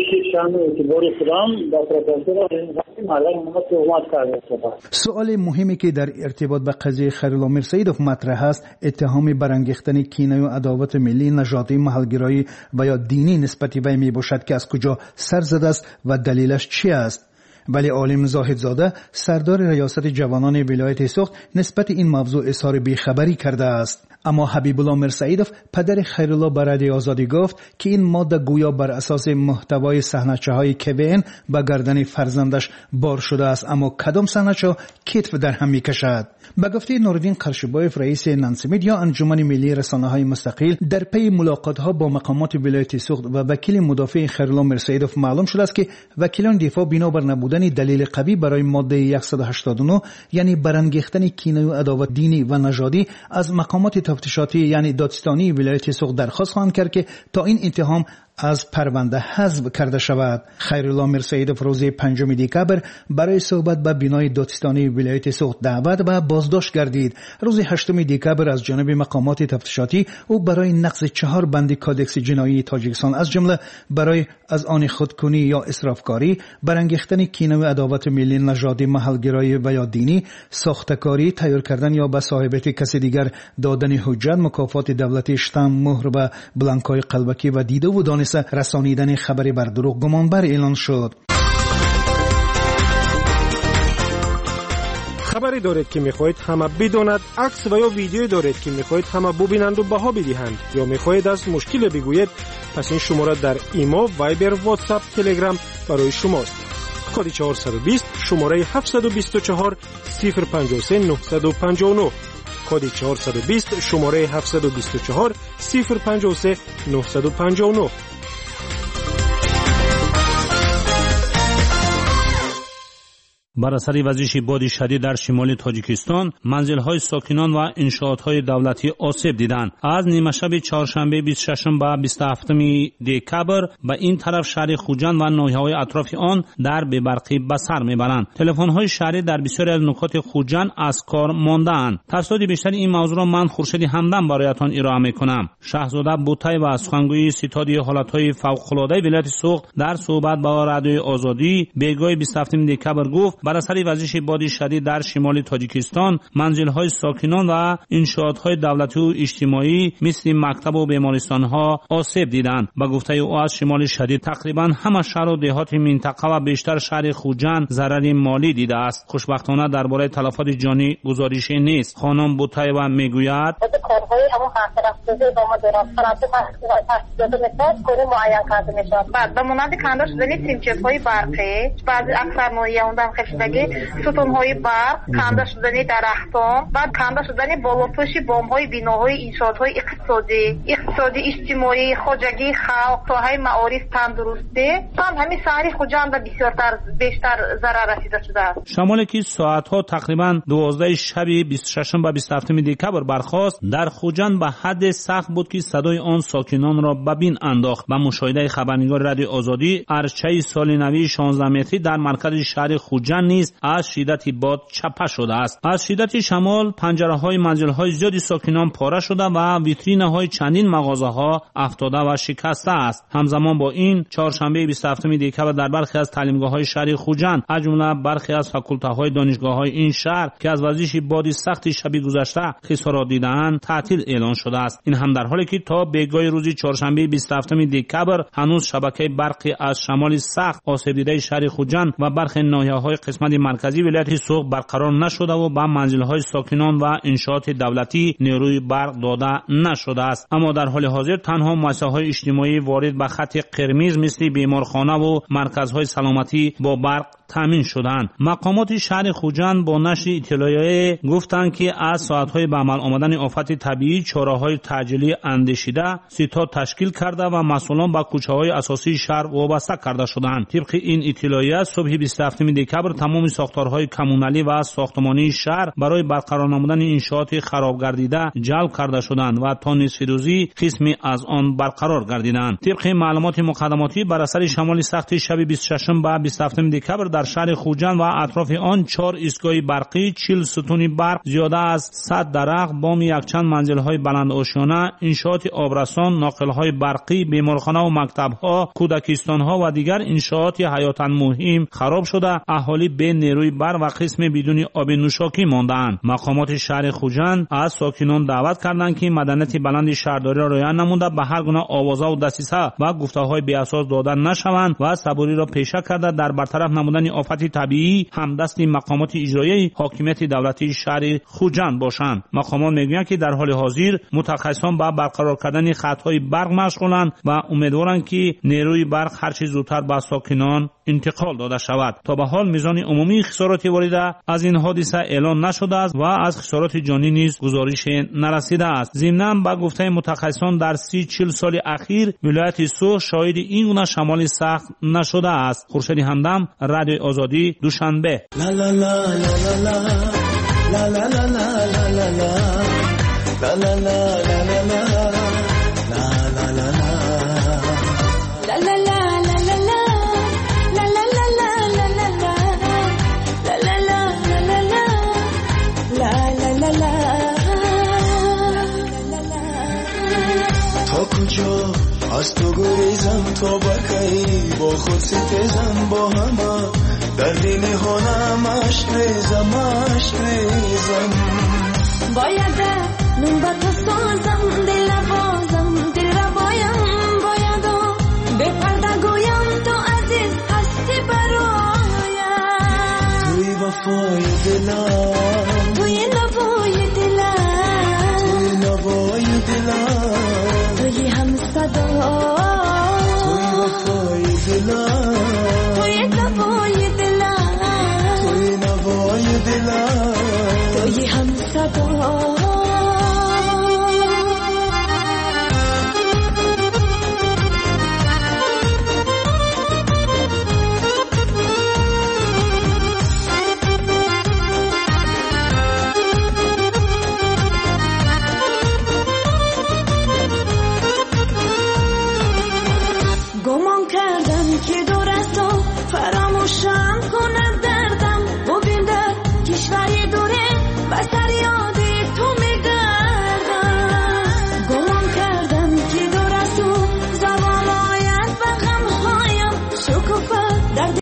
سؤال مهمی که در ارتباط به قضیه خیرالله میرسیدوف مطرح است اتهام برانگیختن کینه و عداوت ملی، نژادی، محلگرایی و یا دینی نسبت وی می باشد که از کجا سر زده است و دلیلش چی است. ولی عالم زاهدزاده سردار ریاست جوانان ولایت سوخت نسبت این موضوع اظهار بیخبری کرده است. اما حبیب الله میرسیدوف پدر خیرالله به رادیو آزادی گفت که این ماده گویا بر اساس محتوای صحنه‌چه‌های کوین به گردن فرزندش بار شده است، اما کدام صحنه‌چه کتف در هم می‌کشد. به گفته نورالدین قرشبایف رئیس نانسیمید یا انجمن ملی رسانه‌های مستقل در پی ملاقات‌ها با مقامات ولایت سوخت و وکیل مدافع خیرالله میرسیدوف معلوم شده است که وکیلان دفاع بنابر نبودن دلیل قوی برای ماده 189 یعنی برانگیختن کینه و عداوت دینی و نژادی از مقامات تفتیشاتی یعنی دادستانی ولایت سوخت درخواست خواهند کرد که تا این اتهام از پرونده حذف کرده شود. خیرالله میرسیدوف روز 5 دکمبر برای صحبت به بینای دادستانی ولایت سوخت دعوت و بازداشت گردید. روز 8 دکمبر از جانب مقامات تفتیشاتی او برای نقض 4 بند کادکس جنایی تاجیکستان از جمله برای از آن خودکنی یا اسرافکاری، برانگیختن کینه و عداوت ملی، نژادی، محلگرایی و یا دینی، ساختکاری، تیار کردن یا به صاحبیت کسی دیگر دادن حجت، مکافات دولتی، شتم، مهر و بلانکای قلبکی و دیده و دانش رسانیدن خبری بر دروغ گمانبر اعلان شد. خبری دارید که میخواهید همه بداند، عکس و یا ویدیو دارید که میخواهید همه ببینند و بها بدهند، یا میخواهید از مشکل بگویید، پس این شماره در ایما، وایبر، واتساپ، تلگرام برای شماست. کد 420 شماره 724 053 959. کد 420 شماره 724 053 959. بر اثر وزش باد شدید در شمال تاجیکستان منزل‌های ساکنان و انشاءات‌های دولتی آسیب دیدند. از نیمه شب چهارشنبه 26 و 27 دکبر به این طرف شهر خوجند و ناحیه‌های اطراف آن در ببرقی به سر می‌برند. تلفن‌های شهری در بسیاری از نقاط خوجند از کار مانده‌اند. تفصیلات بیشتر این موضوع را من خورشید همدم برایتان ارائه می‌کنم. شاهزاده بوتای و سخنگوی ستاد حالت‌های فوق‌العاده ولایت سوخت در صحبت با رادیوی آزادی بگاه 27 دکبر گفت بر اثر وزش باد شدید در شمال تاجیکستان منزل‌های ساکنان و انشاءات‌های دولتی و اجتماعی مثل مکتب و بیمارستان‌ها آسیب دیدند. با گفته او از شمال شدید تقریباً همه شهر و دهات منطقه و بیشتر شهر خوجند ضرر مالی دیده است. خوشبختانه درباره تلفات جانی گزارشی نیست. خانم بوتایوا میگوید کارهای همون خاطرافزایی با ما دارم فراتر تحصیلات مثل کار معین کرده میشود. بعد به مانند کانداش شدن سیمچپ‌های برقی بعضی اکثر نوعی اون خشتگی ستون‌های برق کاندا شدن درختان بعد کاندا شدن بالاتوش بمب‌های بناهای انشاءات‌های اقتصادی اجتماعی خوجگی خلق توهای معارف تندرستی هم همین شهر خوجند بیشتر ضرر رسیده شده است. شمالی که ساعت‌ها تقریباً 12 شب 26 و 27 دکبر برخاست در خوجند به حد سخت بود که صدای آن ساکنان را به بین انداخت. با مشاهده خبرنگار رادیو آزادی ارچه سال نوی 16 متری در مرکز شهر خوجند نیز از شدت باد چپه شده است. از شدت شمال پنجره‌های منزل‌های زیادی ساکنان پاره شده و ویترین‌های چندین مغازه‌ها افتاده و شکسته است. همزمان با این چهارشنبه 27 دکبر در برخی از تعلیمگاه‌های شهر خوجند از جمله برخی از فاکولته‌های دانشگاه‌های این شهر که از وزش باد سخت شب گذشته خسارات دیده‌اند تعطیل اعلان شده است. این هم در حالی که تا بگاه روز چهارشنبه 27 دکبر هنوز شبکه برقی از شمال سخت آسیب دیده شهر خوجند و برخی ناحیه‌های قسمت مرکزی ولایت سوق برقرار نشده و به منزل‌های ساکنان و انشاءات دولتی نیروی برق داده نشده است. اما در حال حاضر تنها مؤسسه‌های اجتماعی وارد به خط قرمز مثل بیمارخانه و مرکزهای سلامتی با برق تامین شدند. مقامات شهر خوجند با نشر اطلاعیه گفتند که از ساعت‌های به عمل آمدن آفت طبیعی چاره‌های تعجیلی اندیشیده ستاد تشکیل کرده و مسئولان به کوچه‌های اساسی شهر وابسته کرده شدند. طبق این اطلاعیه صبح 27 دکبر تمام ساختارهای کمونالی و ساختمانی شهر برای برقرار نمودن انشاءات خراب گردیده جلب کرده شدند و تا نصف روزی قسمی از آن برقرار گردیدند. طبق معلومات مقدماتی بر اثر شمال سخت شب 26 و 27 دکبر در شهر خوجند و اطراف آن 4 ایستگاه برقی، 40 ستون برق، زیاده از 100 درخت، بام یکچند منزل‌های بلند آشیانه، انشاءات آبرسان، ناقل‌های برقی، بیمارخانه و مکتب‌ها، کودکستان‌ها و دیگر انشاءات حیاتاً مهم خراب شده، اهالی به نیروی برق و قسم بدون آب نوشاکی ماندند. مقامات شهر خوجند از ساکنان دعوت کردند که مدنیت بلند شهرداری را رعایت نموده به هر گونه آوازها و دسیسه و گفته‌های بی اساس دادن نشوند و صبوری را پیشه کرده در برطرف نمودن آفت طبیعی همدست مقامات اجرایی حاکمیت دولتی شهر خوجند باشند. مقامات میگویند که در حال حاضر متخصصان با برقرار کردن خط‌های برق مشغولند و امیدوارند که نیروی برق هر چه زودتر به ساکنان انتقال داده شود. تا به حال میزان عمومی خسارات وارده از این حادثه اعلان نشده است و از خسارات جانی نیز گزارش نرسیده است. ضمناً با گفته متخصصان در 30-40 سال اخیر ولایت سوخت شاهد این گونه شمال سخت نشده است. خورشید همدم، رادیو آزادی، دوشنبه. لا لا لا لا لا لا لا لا لا لا لا لا از تو گریزم تا بکی با خود ستیزم با همه در دین هانم عشق ریزم باید نون با تو سازم دل بازم دل را باید به پرده گویم تو عزیز هستی برایم توی با صفای دلم